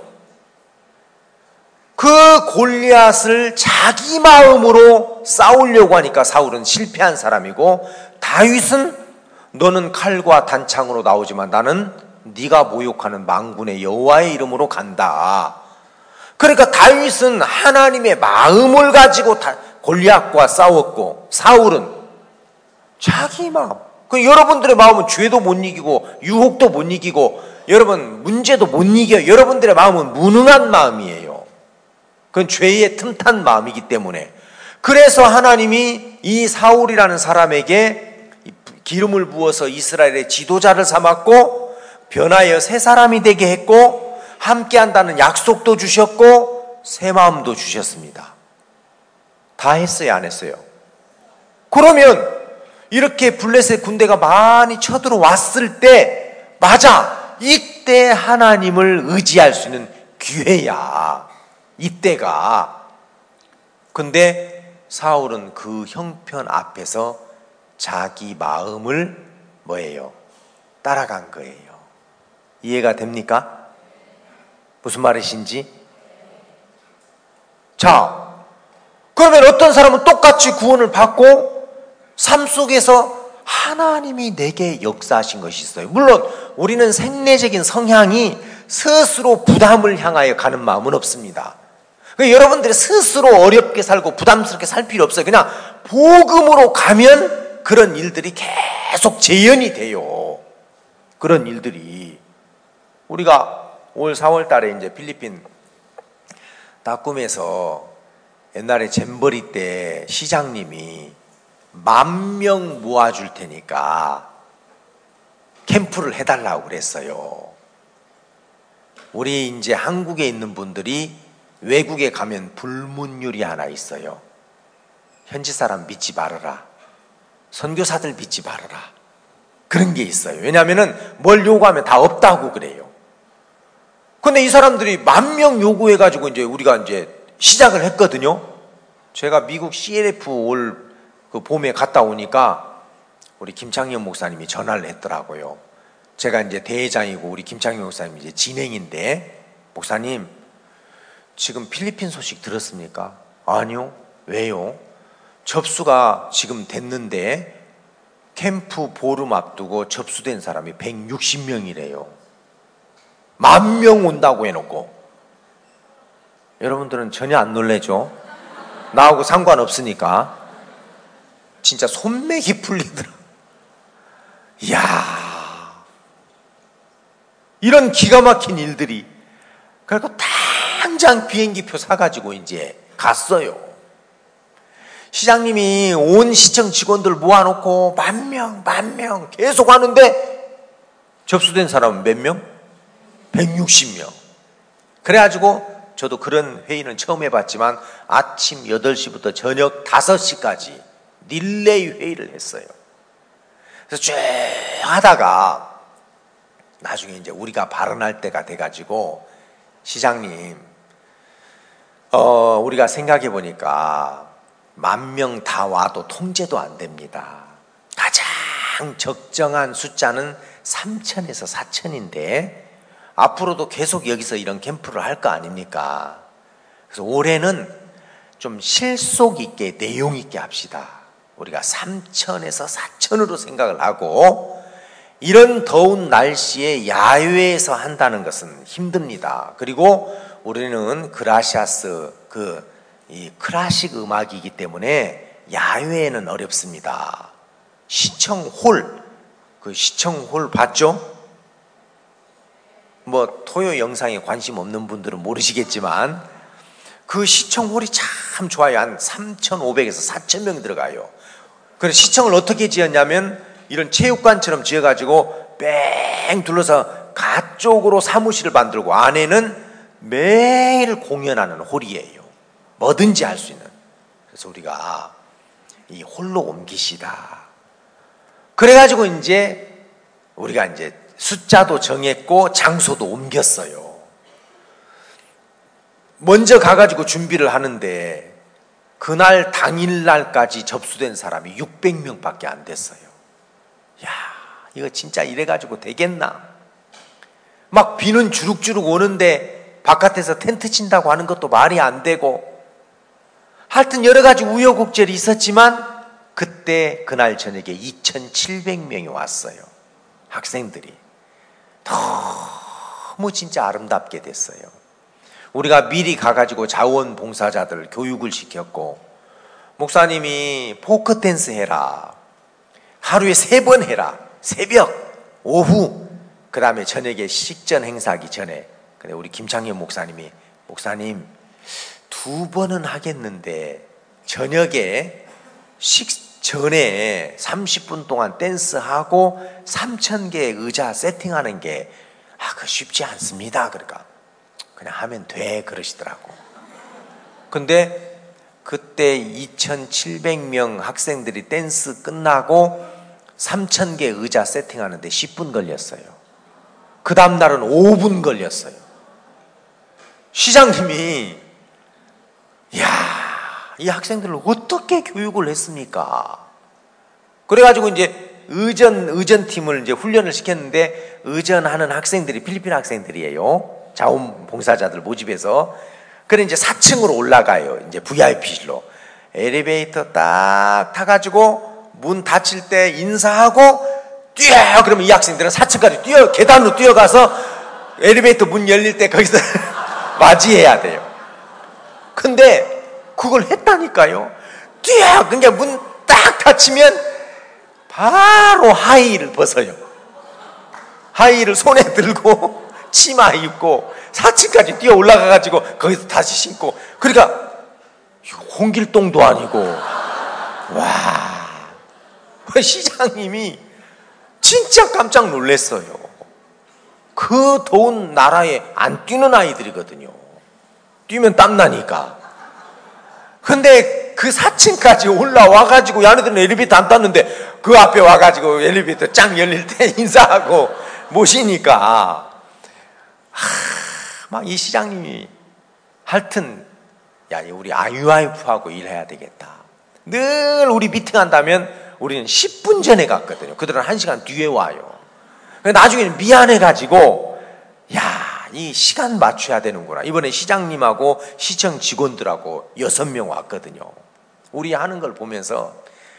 그 골리앗을 자기 마음으로 싸우려고 하니까 사울은 실패한 사람이고, 다윗은 너는 칼과 단창으로 나오지만 나는 네가 모욕하는 만군의 여호와의 이름으로 간다. 그러니까 다윗은 하나님의 마음을 가지고 골리앗과 싸웠고, 사울은 자기 마음. 그 여러분들의 마음은 죄도 못 이기고 유혹도 못 이기고 여러분 문제도 못 이겨요. 여러분들의 마음은 무능한 마음이에요. 그건 죄의 틈탄 마음이기 때문에. 그래서 하나님이 이 사울이라는 사람에게 기름을 부어서 이스라엘의 지도자를 삼았고 변하여 새 사람이 되게 했고 함께한다는 약속도 주셨고 새 마음도 주셨습니다. 다 했어요, 안 했어요? 그러면 이렇게 블레셋 군대가 많이 쳐들어왔을 때, 맞아, 이때 하나님을 의지할 수 있는 기회야. 이때가. 근데 사울은 그 형편 앞에서 자기 마음을 뭐예요? 따라간 거예요. 이해가 됩니까? 무슨 말이신지? 자, 그러면 어떤 사람은 똑같이 구원을 받고 삶 속에서 하나님이 내게 역사하신 것이 있어요. 물론 우리는 생내적인 성향이 스스로 부담을 향하여 가는 마음은 없습니다. 여러분들이 스스로 어렵게 살고 부담스럽게 살 필요 없어요. 그냥 복음으로 가면 그런 일들이 계속 재현이 돼요. 그런 일들이. 우리가 올 사월 달에 이제 필리핀 다꿈에서 옛날에 잼버리 때 시장님이 만 명 모아줄 테니까 캠프를 해달라고 그랬어요. 우리 이제 한국에 있는 분들이 외국에 가면 불문율이 하나 있어요. 현지 사람 믿지 말아라. 선교사들 믿지 말아라. 그런 게 있어요. 왜냐하면 뭘 요구하면 다 없다고 그래요. 근데 이 사람들이 만 명 요구해가지고 이제 우리가 이제 시작을 했거든요. 제가 미국 씨엘에프 올 그 봄에 갔다 오니까 우리 김창현 목사님이 전화를 했더라고요. 제가 이제 대회장이고 우리 김창현 목사님이 이제 진행인데, 목사님, 지금 필리핀 소식 들었습니까? 아니요. 왜요? 접수가 지금 됐는데 캠프 보름 앞두고 접수된 사람이 백육십 명이래요. 만 명 온다고 해놓고. 여러분들은 전혀 안 놀래죠? 나하고 상관없으니까. 진짜 손맥이 풀리더라. 이야, 이런 기가 막힌 일들이. 그리고 당장 비행기표 사가지고 이제 갔어요. 시장님이 온 시청 직원들 모아놓고 만 명, 만 명 계속 하는데 접수된 사람은 몇 명? 백육십 명. 그래가지고 저도 그런 회의는 처음 해봤지만 아침 여덟 시부터 저녁 다섯 시까지 릴레이 회의를 했어요. 그래서 쭉 하다가 나중에 이제 우리가 발언할 때가 돼가지고, 시장님, 어, 우리가 생각해 보니까 만 명 다 와도 통제도 안 됩니다. 가장 적정한 숫자는 삼천에서 사천인데 앞으로도 계속 여기서 이런 캠프를 할 거 아닙니까? 그래서 올해는 좀 실속 있게 내용 있게 합시다. 우리가 삼천에서 사천으로 생각을 하고 이런 더운 날씨에 야외에서 한다는 것은 힘듭니다. 그리고 우리는 그라시아스 그 이 클래식 음악이기 때문에 야외에는 어렵습니다. 시청홀, 그 시청홀 봤죠? 뭐 토요 영상에 관심 없는 분들은 모르시겠지만 그 시청홀이 참 좋아요. 한 삼천오백에서 사천 명이 들어가요. 그래서 시청을 어떻게 지었냐면 이런 체육관처럼 지어가지고 뺑 둘러서 가쪽으로 사무실을 만들고 안에는 매일 공연하는 홀이에요. 뭐든지 할 수 있는. 그래서 우리가 이 홀로 옮기시다. 그래가지고 이제 우리가 이제 숫자도 정했고 장소도 옮겼어요. 먼저 가가지고 준비를 하는데 그날 당일날까지 접수된 사람이 육백 명밖에 안 됐어요. 야, 이거 진짜 이래가지고 되겠나? 막 비는 주룩주룩 오는데 바깥에서 텐트 친다고 하는 것도 말이 안 되고 하여튼 여러 가지 우여곡절이 있었지만 그때 그날 저녁에 이천칠백 명이 왔어요. 학생들이. 너무 진짜 아름답게 됐어요. 우리가 미리 가가지고 자원봉사자들 교육을 시켰고 목사님이 포크 댄스 해라. 하루에 세 번 해라. 새벽, 오후, 그 다음에 저녁에 식전 행사하기 전에. 근데 우리 김창현 목사님이 목사님 두 번은 하겠는데 저녁에 식 전에 삼십 분 동안 댄스하고 삼천 개의 의자 세팅하는 게 아, 그 쉽지 않습니다. 그러니까 그냥 하면 돼 그러시더라고. 근데 그때 이천칠백 명 학생들이 댄스 끝나고 삼천 개 의자 세팅하는데 십 분 걸렸어요. 그 다음 날은 오 분 걸렸어요. 시장님이 야, 이 학생들을 어떻게 교육을 했습니까? 그래가지고 이제 의전, 의전팀을 이제 훈련을 시켰는데 의전하는 학생들이 필리핀 학생들이에요. 자원봉사자들 모집해서. 그래 이제 사 층으로 올라가요. 이제 브이아이피실로. 엘리베이터 딱 타가지고 문 닫힐 때 인사하고 뛰어! 그러면 이 학생들은 사 층까지 뛰어, 계단으로 뛰어가서 엘리베이터 문 열릴 때 거기서 맞이해야 돼요. 근데 그걸 했다니까요. 뛰어! 그러니까 문 딱 닫히면 바로 하이힐을 벗어요. 하이힐을 손에 들고 치마 입고 사 층까지 뛰어 올라가가지고 거기서 다시 신고. 그러니까 홍길동도 아니고 와, 시장님이 진짜 깜짝 놀랐어요. 그 더운 나라에 안 뛰는 아이들이거든요. 뛰면 땀나니까. 근데 그 사 층까지 올라와가지고 야네들은 엘리베이터 안 탔는데 그 앞에 와가지고 엘리베이터 짱 열릴 때 인사하고 모시니까 막 이 시장님이 하여튼 야, 우리 아이유아이프하고 일해야 되겠다. 늘 우리 미팅한다면 우리는 십 분 전에 갔거든요. 그들은 한 시간 뒤에 와요. 나중에는 미안해가지고 야, 이 시간 맞춰야 되는구나. 이번에 시장님하고 시청 직원들하고 여섯 명 왔거든요. 우리 하는 걸 보면서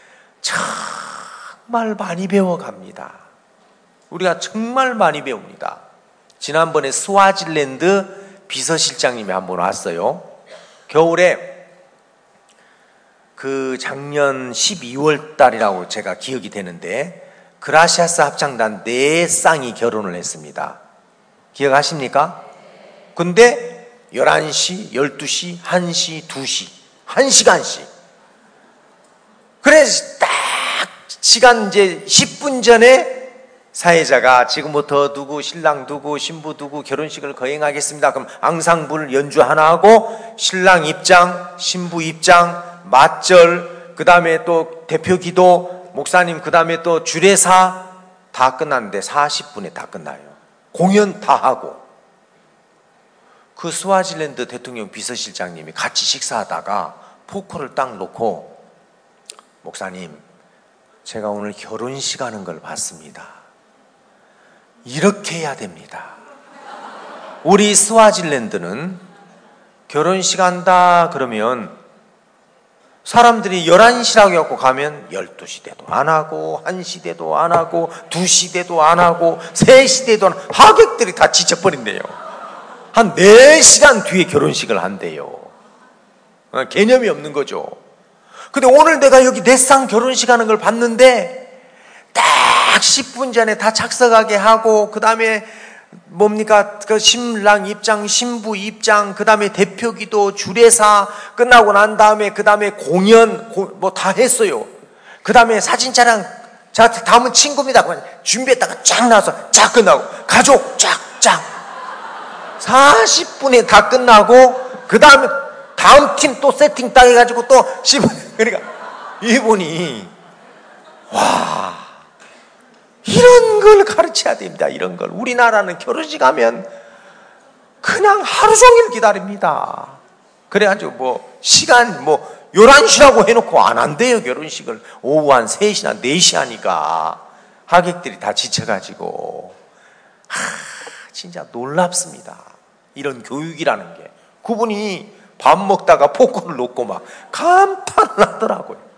정말 많이 배워갑니다. 우리가 정말 많이 배웁니다. 지난번에 스와질랜드 비서실장님이 한번 왔어요. 겨울에 그 작년 십이월 달이라고 제가 기억이 되는데 그라시아스 합창단 네 쌍이 결혼을 했습니다. 기억하십니까? 근데 열한 시, 열두 시, 한 시, 두 시 한 시간씩. 그래서 딱 시간 이제 십 분 전에 사회자가 지금부터 누구 신랑 누구 신부 누구 결혼식을 거행하겠습니다. 그럼 앙상블 연주 하나 하고 신랑 입장, 신부 입장, 맞절, 그 다음에 또 대표 기도, 목사님 그 다음에 또 주례사 다 끝났는데 사십 분에 다 끝나요. 공연 다 하고. 그 스와질랜드 대통령 비서실장님이 같이 식사하다가 포크를 딱 놓고 목사님, 제가 오늘 결혼식 하는 걸 봤습니다. 이렇게 해야 됩니다. 우리 스와질랜드는 결혼식 한다 그러면 사람들이 열한 시라고 해갖고 가면 열두 시 대도 안 하고, 한 시 대도 안 하고, 두 시 대도 안 하고, 세 시 대도 안 하고, 하객들이 다 지쳐버린대요. 한 네 시간 뒤에 결혼식을 한대요. 개념이 없는 거죠. 근데 오늘 내가 여기 내상 결혼식 하는 걸 봤는데, 딱 십 분 전에 다 착석하게 하고, 그 다음에 뭡니까? 그 신랑 입장, 신부 입장, 그 다음에 대표기도, 주례사 끝나고 난 다음에 그 다음에 공연 뭐 다 했어요. 그 다음에 사진 촬영, 자 다음은 친구입니다. 준비했다가 쫙 나와서 쫙 끝나고 가족 쫙쫙 사십 분에 다 끝나고 그 다음에 다음 팀 또 세팅 딱 해가지고 또 십 분 그러니까 이분이 와. 이런 걸 가르쳐야 됩니다. 이런 걸. 우리나라는 결혼식 하면 그냥 하루 종일 기다립니다. 그래가지고 뭐 시간 뭐 열한 시라고 해놓고 안 한대요. 결혼식을 오후 한 세 시나 네 시 하니까 하객들이 다 지쳐가지고 하, 진짜 놀랍습니다. 이런 교육이라는 게. 그분이 밥 먹다가 포크를 놓고 막 간판을 하더라고요.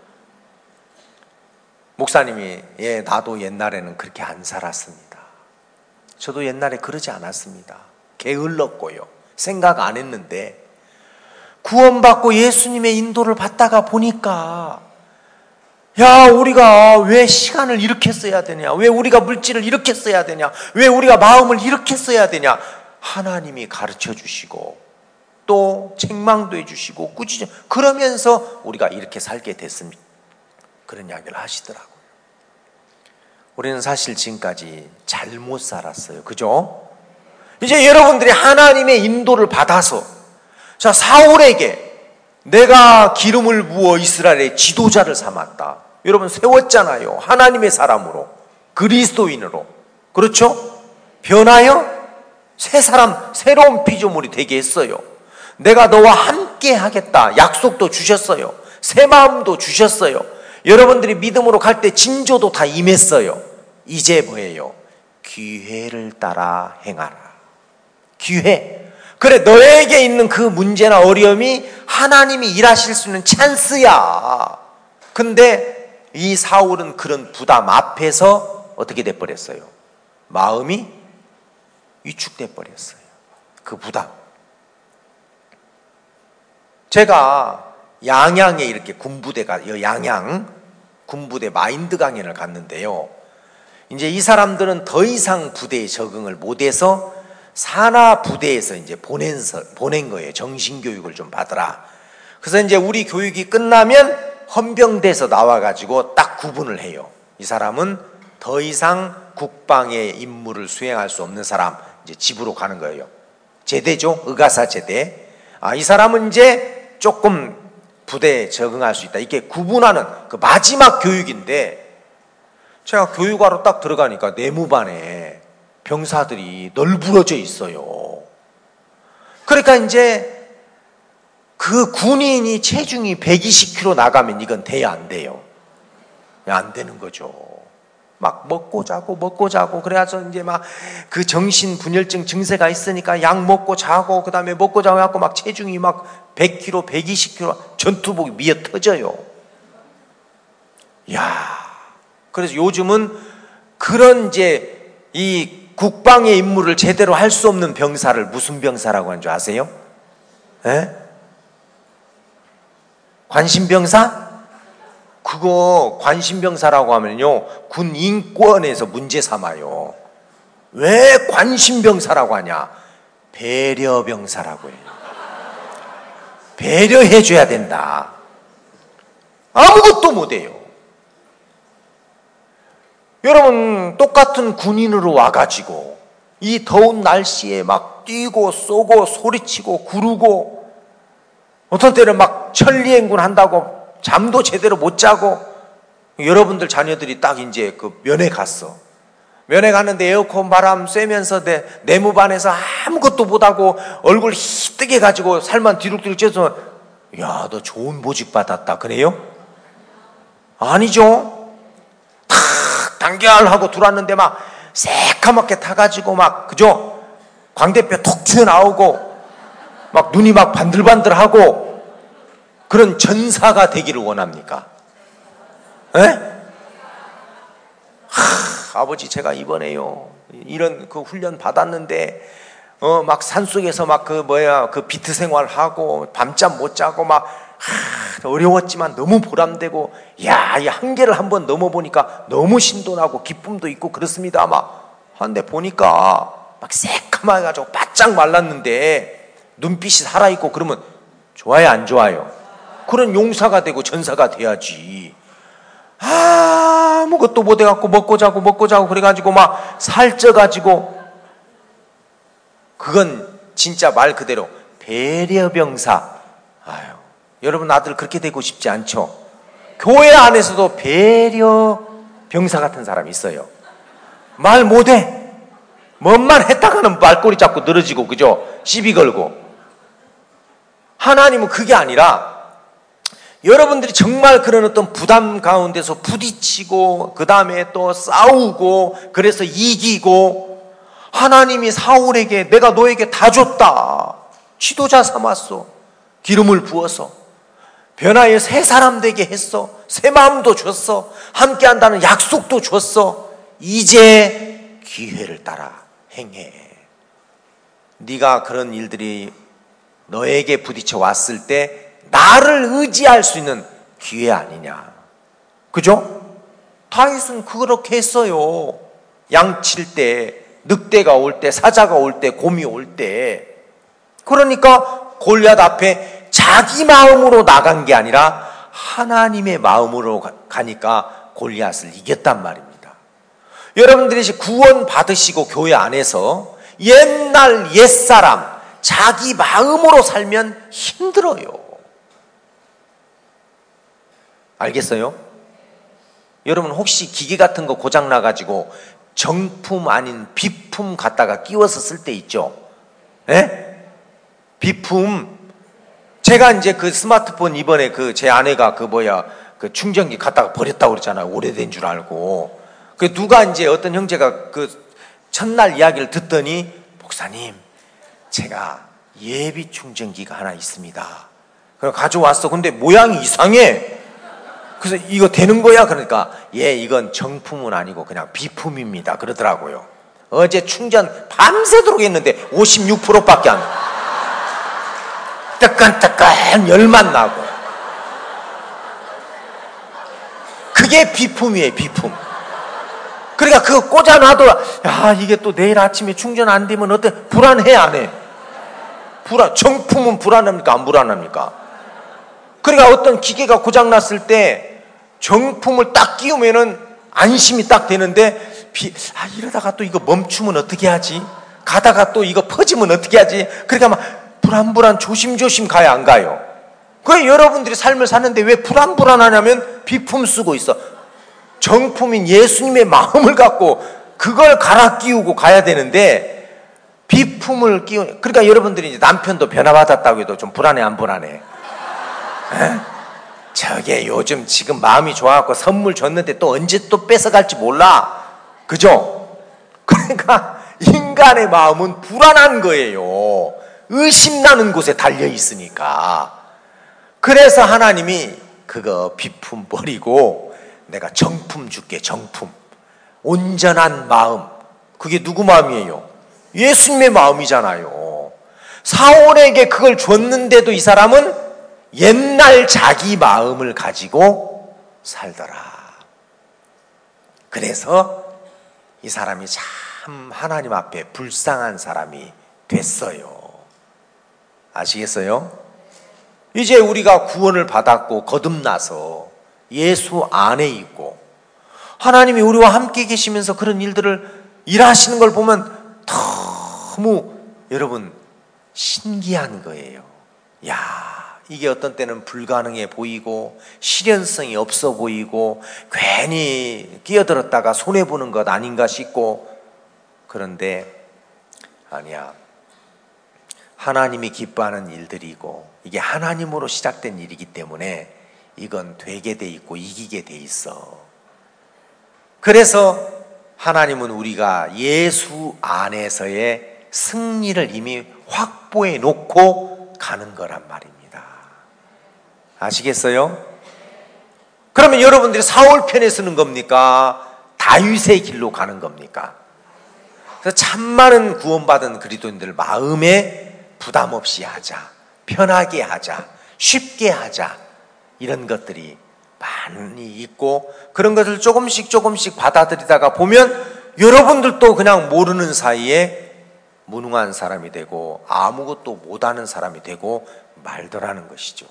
목사님이 예 나도 옛날에는 그렇게 안 살았습니다. 저도 옛날에 그러지 않았습니다. 게을렀고요. 생각 안 했는데 구원받고 예수님의 인도를 받다가 보니까 야 우리가 왜 시간을 이렇게 써야 되냐, 왜 우리가 물질을 이렇게 써야 되냐, 왜 우리가 마음을 이렇게 써야 되냐, 하나님이 가르쳐 주시고 또 책망도 해주시고 꾸짖어 그러면서 우리가 이렇게 살게 됐습니다. 그런 이야기를 하시더라고요. 우리는 사실 지금까지 잘못 살았어요. 그죠? 이제 여러분들이 하나님의 인도를 받아서 자 사울에게 내가 기름을 부어 이스라엘의 지도자를 삼았다. 여러분 세웠잖아요. 하나님의 사람으로 그리스도인으로. 그렇죠? 변하여 새 사람 새로운 피조물이 되게 했어요. 내가 너와 함께 하겠다. 약속도 주셨어요. 새 마음도 주셨어요. 여러분들이 믿음으로 갈 때 징조도 다 임했어요. 이제 뭐예요? 기회를 따라 행하라. 기회. 그래 너에게 있는 그 문제나 어려움이 하나님이 일하실 수 있는 찬스야. 근데 이 사울은 그런 부담 앞에서 어떻게 돼버렸어요? 마음이 위축돼 버렸어요. 그 부담. 제가 양양에 이렇게 군부대가 양양 군부대 마인드 강연을 갔는데요. 이제 이 사람들은 더 이상 부대에 적응을 못해서 산하 부대에서 이제 보낸 보낸 거예요. 정신 교육을 좀 받으라. 그래서 이제 우리 교육이 끝나면 헌병대에서 나와가지고 딱 구분을 해요. 이 사람은 더 이상 국방의 임무를 수행할 수 없는 사람, 이제 집으로 가는 거예요. 제대죠, 의가사 제대. 아, 이 사람은 이제 조금 부대에 적응할 수 있다. 이게 구분하는 그 마지막 교육인데 제가 교육하러 딱 들어가니까 내무반에 병사들이 널브러져 있어요. 그러니까 이제 그 군인이 체중이 백이십 킬로그램 나가면 이건 돼야 안 돼요. 안 되는 거죠. 막 먹고 자고 먹고 자고 그래서 이제 막 그 정신 분열증 증세가 있으니까 약 먹고 자고 그 다음에 먹고 자고 해갖고 막 체중이 막 백 킬로그램, 백이십 킬로그램 전투복이 미어 터져요. 야, 그래서 요즘은 그런 이제 이 국방의 임무를 제대로 할 수 없는 병사를 무슨 병사라고 하는 줄 아세요? 에? 관심병사? 그거 관심병사라고 하면요 군 인권에서 문제 삼아요. 왜 관심병사라고 하냐? 배려병사라고 해요. 배려해줘야 된다. 아무것도 못해요. 여러분 똑같은 군인으로 와가지고 이 더운 날씨에 막 뛰고 쏘고 소리치고 구르고 어떤 때는 막 천리행군 한다고 잠도 제대로 못 자고 여러분들 자녀들이 딱 이제 그 면회 갔어. 면회 갔는데 에어컨 바람 쐬면서 내 내무반에서 아무것도 못하고 얼굴 희뜨게 가지고 살만 뒤룩뒤룩 쪄서 야, 너 좋은 보직 받았다 그래요? 아니죠. 탁 단결하고 들어왔는데 막 새까맣게 타가지고 막 그죠? 광대뼈 톡 튀어나오고 막 눈이 막 반들반들하고 그런 전사가 되기를 원합니까? 에? 하, 아버지 제가 이번에요 이런 그 훈련 받았는데 어 막 산속에서 막 그 뭐야 그 비트 생활하고 밤잠 못 자고 막 하, 어려웠지만 너무 보람되고 야, 이 한계를 한번 넘어보니까 너무 신도나고 기쁨도 있고 그렇습니다. 막 한데 보니까 막 새까맣게 가지고 바짝 말랐는데 눈빛이 살아있고 그러면 좋아요 안 좋아요? 그런 용사가 되고 전사가 돼야지. 아무것도 못해갖고 먹고 자고 먹고 자고 그래가지고 막 살쪄가지고 그건 진짜 말 그대로 배려병사. 아유, 여러분 아들 그렇게 되고 싶지 않죠? 교회 안에서도 배려병사 같은 사람이 있어요. 말 못해. 뭔만 했다가는 말꼬리 잡고 늘어지고 그죠? 시비 걸고. 하나님은 그게 아니라 여러분들이 정말 그런 어떤 부담 가운데서 부딪히고 그 다음에 또 싸우고 그래서 이기고 하나님이 사울에게 내가 너에게 다 줬다. 지도자 삼았어. 기름을 부어서 변화의 새 사람 되게 했어. 새 마음도 줬어. 함께 한다는 약속도 줬어. 이제 기회를 따라 행해. 네가 그런 일들이 너에게 부딪혀 왔을 때 나를 의지할 수 있는 기회 아니냐. 그죠? 다윗은 그렇게 했어요. 양칠 때, 늑대가 올 때, 사자가 올 때, 곰이 올 때. 그러니까 골리앗 앞에 자기 마음으로 나간 게 아니라 하나님의 마음으로 가니까 골리앗을 이겼단 말입니다. 여러분들이 구원 받으시고 교회 안에서 옛날 옛사람, 자기 마음으로 살면 힘들어요. 알겠어요? 여러분 혹시 기계 같은 거 고장 나가지고 정품 아닌 비품 갖다가 끼워서 쓸 때 있죠? 예? 비품. 제가 이제 그 스마트폰 이번에 그 제 아내가 그 뭐야 그 충전기 갖다가 버렸다고 그랬잖아요. 오래된 줄 알고. 그 누가 이제 어떤 형제가 그 첫날 이야기를 듣더니 목사님 제가 예비 충전기가 하나 있습니다. 그래 가져왔어. 근데 모양이 이상해. 그래서 이거 되는 거야? 그러니까 예, 이건 정품은 아니고 그냥 비품입니다. 그러더라고요. 어제 충전 밤새도록 했는데 오십육 퍼센트밖에 안 뜨끈뜨끈 열만 나고. 그게 비품이에요, 비품. 그러니까 그거 꽂아놔도 야, 이게 또 내일 아침에 충전 안 되면 어때? 불안해, 안 해? 불안. 정품은 불안합니까? 안 불안합니까? 그러니까 어떤 기계가 고장났을 때 정품을 딱 끼우면은 안심이 딱 되는데 비, 아, 이러다가 또 이거 멈추면 어떻게 하지? 가다가 또 이거 퍼지면 어떻게 하지? 그러니까 막 불안불안 조심조심 가야 안 가요. 그 여러분들이 삶을 사는데 왜 불안불안하냐면 비품 쓰고 있어. 정품인 예수님의 마음을 갖고 그걸 갈아 끼우고 가야 되는데 비품을 끼우. 그러니까 여러분들이 이제 남편도 변화받았다고 해도 좀 불안해 안 불안해? 에? 저게 요즘 지금 마음이 좋아갖고 선물 줬는데 또 언제 또 뺏어갈지 몰라. 그죠? 그러니까 인간의 마음은 불안한 거예요. 의심나는 곳에 달려 있으니까. 그래서 하나님이 그거 비품 버리고 내가 정품 줄게. 정품. 온전한 마음. 그게 누구 마음이에요? 예수님의 마음이잖아요. 사울에게 그걸 줬는데도 이 사람은 옛날 자기 마음을 가지고 살더라. 그래서 이 사람이 참 하나님 앞에 불쌍한 사람이 됐어요. 아시겠어요? 이제 우리가 구원을 받았고 거듭나서 예수 안에 있고 하나님이 우리와 함께 계시면서 그런 일들을 일하시는 걸 보면 너무 여러분 신기한 거예요. 야, 이게 어떤 때는 불가능해 보이고 실현성이 없어 보이고 괜히 끼어들었다가 손해보는 것 아닌가 싶고. 그런데 아니야. 하나님이 기뻐하는 일들이고 이게 하나님으로 시작된 일이기 때문에 이건 되게 돼 있고 이기게 돼 있어. 그래서 하나님은 우리가 예수 안에서의 승리를 이미 확보해 놓고 가는 거란 말입니다. 아시겠어요? 그러면 여러분들이 사울 편에 서는 겁니까? 다윗의 길로 가는 겁니까? 그래서 참 많은 구원받은 그리스도인들 마음에 부담 없이 하자, 편하게 하자, 쉽게 하자, 이런 것들이 많이 있고, 그런 것을 조금씩 조금씩 받아들이다가 보면 여러분들도 그냥 모르는 사이에 무능한 사람이 되고 아무것도 못하는 사람이 되고 말더라는 것이죠.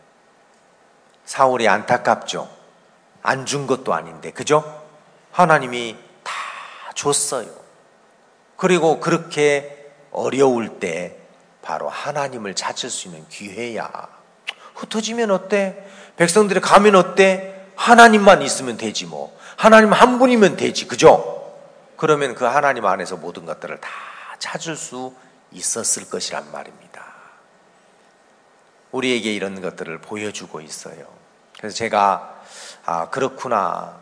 사울이 안타깝죠. 안 준 것도 아닌데, 그죠? 하나님이 다 줬어요. 그리고 그렇게 어려울 때 바로 하나님을 찾을 수 있는 기회야. 흩어지면 어때? 백성들이 가면 어때? 하나님만 있으면 되지 뭐. 하나님 한 분이면 되지, 그죠? 그러면 그 하나님 안에서 모든 것들을 다 찾을 수 있었을 것이란 말입니다. 우리에게 이런 것들을 보여주고 있어요. 그래서 제가 아 그렇구나,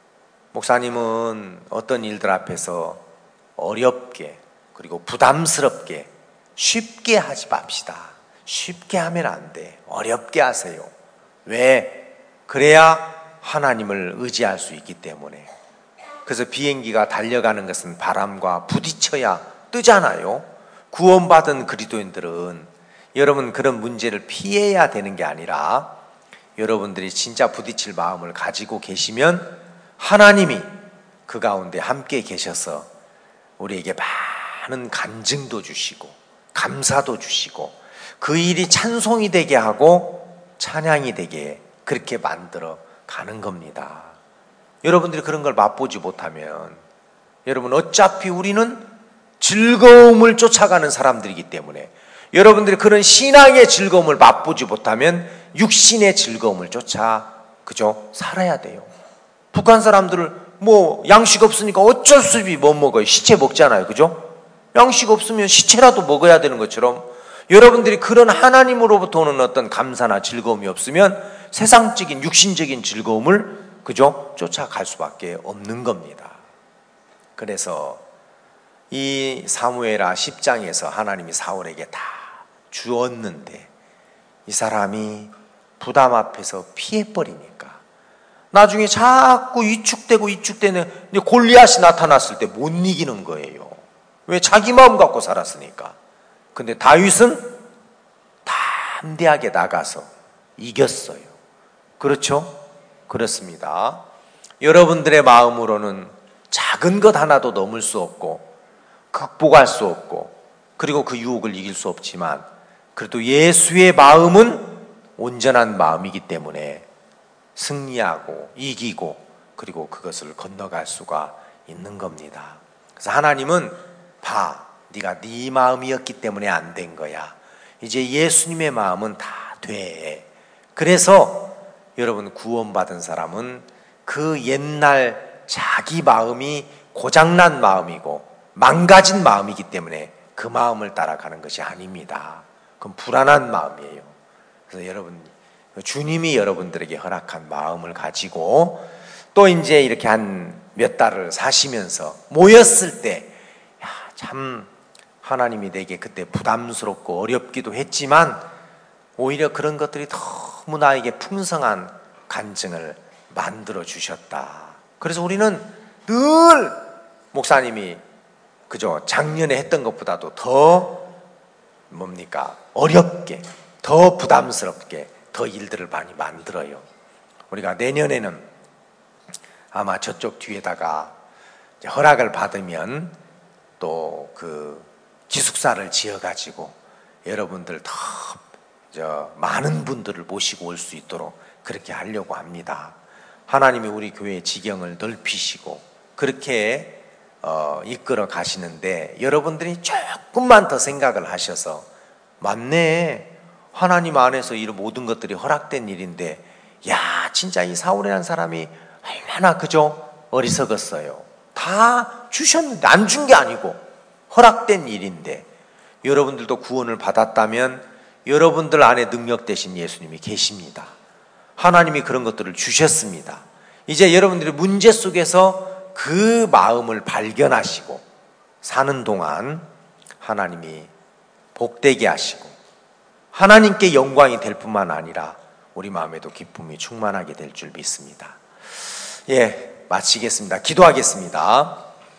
목사님은 어떤 일들 앞에서 어렵게 그리고 부담스럽게 쉽게 하지 맙시다. 쉽게 하면 안 돼. 어렵게 하세요. 왜? 그래야 하나님을 의지할 수 있기 때문에. 그래서 비행기가 달려가는 것은 바람과 부딪혀야 뜨잖아요. 구원받은 그리스도인들은 여러분 그런 문제를 피해야 되는 게 아니라 여러분들이 진짜 부딪힐 마음을 가지고 계시면 하나님이 그 가운데 함께 계셔서 우리에게 많은 간증도 주시고 감사도 주시고 그 일이 찬송이 되게 하고 찬양이 되게 그렇게 만들어 가는 겁니다. 여러분들이 그런 걸 맛보지 못하면 여러분 어차피 우리는 즐거움을 쫓아가는 사람들이기 때문에 여러분들이 그런 신앙의 즐거움을 맛보지 못하면 육신의 즐거움을 쫓아 그죠? 살아야 돼요. 북한 사람들을 뭐 양식 없으니까 어쩔 수 없이 못 먹어요. 시체 먹잖아요. 그죠? 양식 없으면 시체라도 먹어야 되는 것처럼 여러분들이 그런 하나님으로부터 오는 어떤 감사나 즐거움이 없으면 세상적인 육신적인 즐거움을 그죠? 쫓아갈 수밖에 없는 겁니다. 그래서 이 사무엘하 십 장에서 하나님이 사울에게 다 주었는데 이 사람이 부담 앞에서 피해버리니까 나중에 자꾸 위축되고 위축되는 골리앗이 나타났을 때 못 이기는 거예요. 왜? 자기 마음 갖고 살았으니까. 근데 다윗은 담대하게 나가서 이겼어요. 그렇죠? 그렇습니다. 여러분들의 마음으로는 작은 것 하나도 넘을 수 없고 극복할 수 없고 그리고 그 유혹을 이길 수 없지만 그래도 예수의 마음은 온전한 마음이기 때문에 승리하고 이기고 그리고 그것을 건너갈 수가 있는 겁니다. 그래서 하나님은 봐, 네가 네 마음이었기 때문에 안 된 거야. 이제 예수님의 마음은 다 돼. 그래서 여러분 구원받은 사람은 그 옛날 자기 마음이 고장난 마음이고 망가진 마음이기 때문에 그 마음을 따라가는 것이 아닙니다. 그건 불안한 마음이에요. 그래서 여러분 주님이 여러분들에게 허락한 마음을 가지고 또 이제 이렇게 한 몇 달을 사시면서 모였을 때 참 하나님이 내게 그때 부담스럽고 어렵기도 했지만 오히려 그런 것들이 너무 나에게 풍성한 간증을 만들어 주셨다. 그래서 우리는 늘 목사님이 그죠 작년에 했던 것보다도 더 뭡니까 어렵게 더 부담스럽게 더 일들을 많이 만들어요. 우리가 내년에는 아마 저쪽 뒤에다가 허락을 받으면 또 그 기숙사를 지어가지고 여러분들 더 저 많은 분들을 모시고 올 수 있도록 그렇게 하려고 합니다. 하나님이 우리 교회의 지경을 넓히시고 그렇게 어, 이끌어 가시는데 여러분들이 조금만 더 생각을 하셔서 맞네 하나님 안에서 이 모든 것들이 허락된 일인데 야 진짜 이 사울이라는 사람이 얼마나 그죠 어리석었어요. 다 주셨는데 안 준 게 아니고 허락된 일인데 여러분들도 구원을 받았다면 여러분들 안에 능력 되신 예수님이 계십니다. 하나님이 그런 것들을 주셨습니다. 이제 여러분들이 문제 속에서 그 마음을 발견하시고 사는 동안 하나님이 복되게 하시고 하나님께 영광이 될 뿐만 아니라 우리 마음에도 기쁨이 충만하게 될 줄 믿습니다. 예, 마치겠습니다. 기도하겠습니다.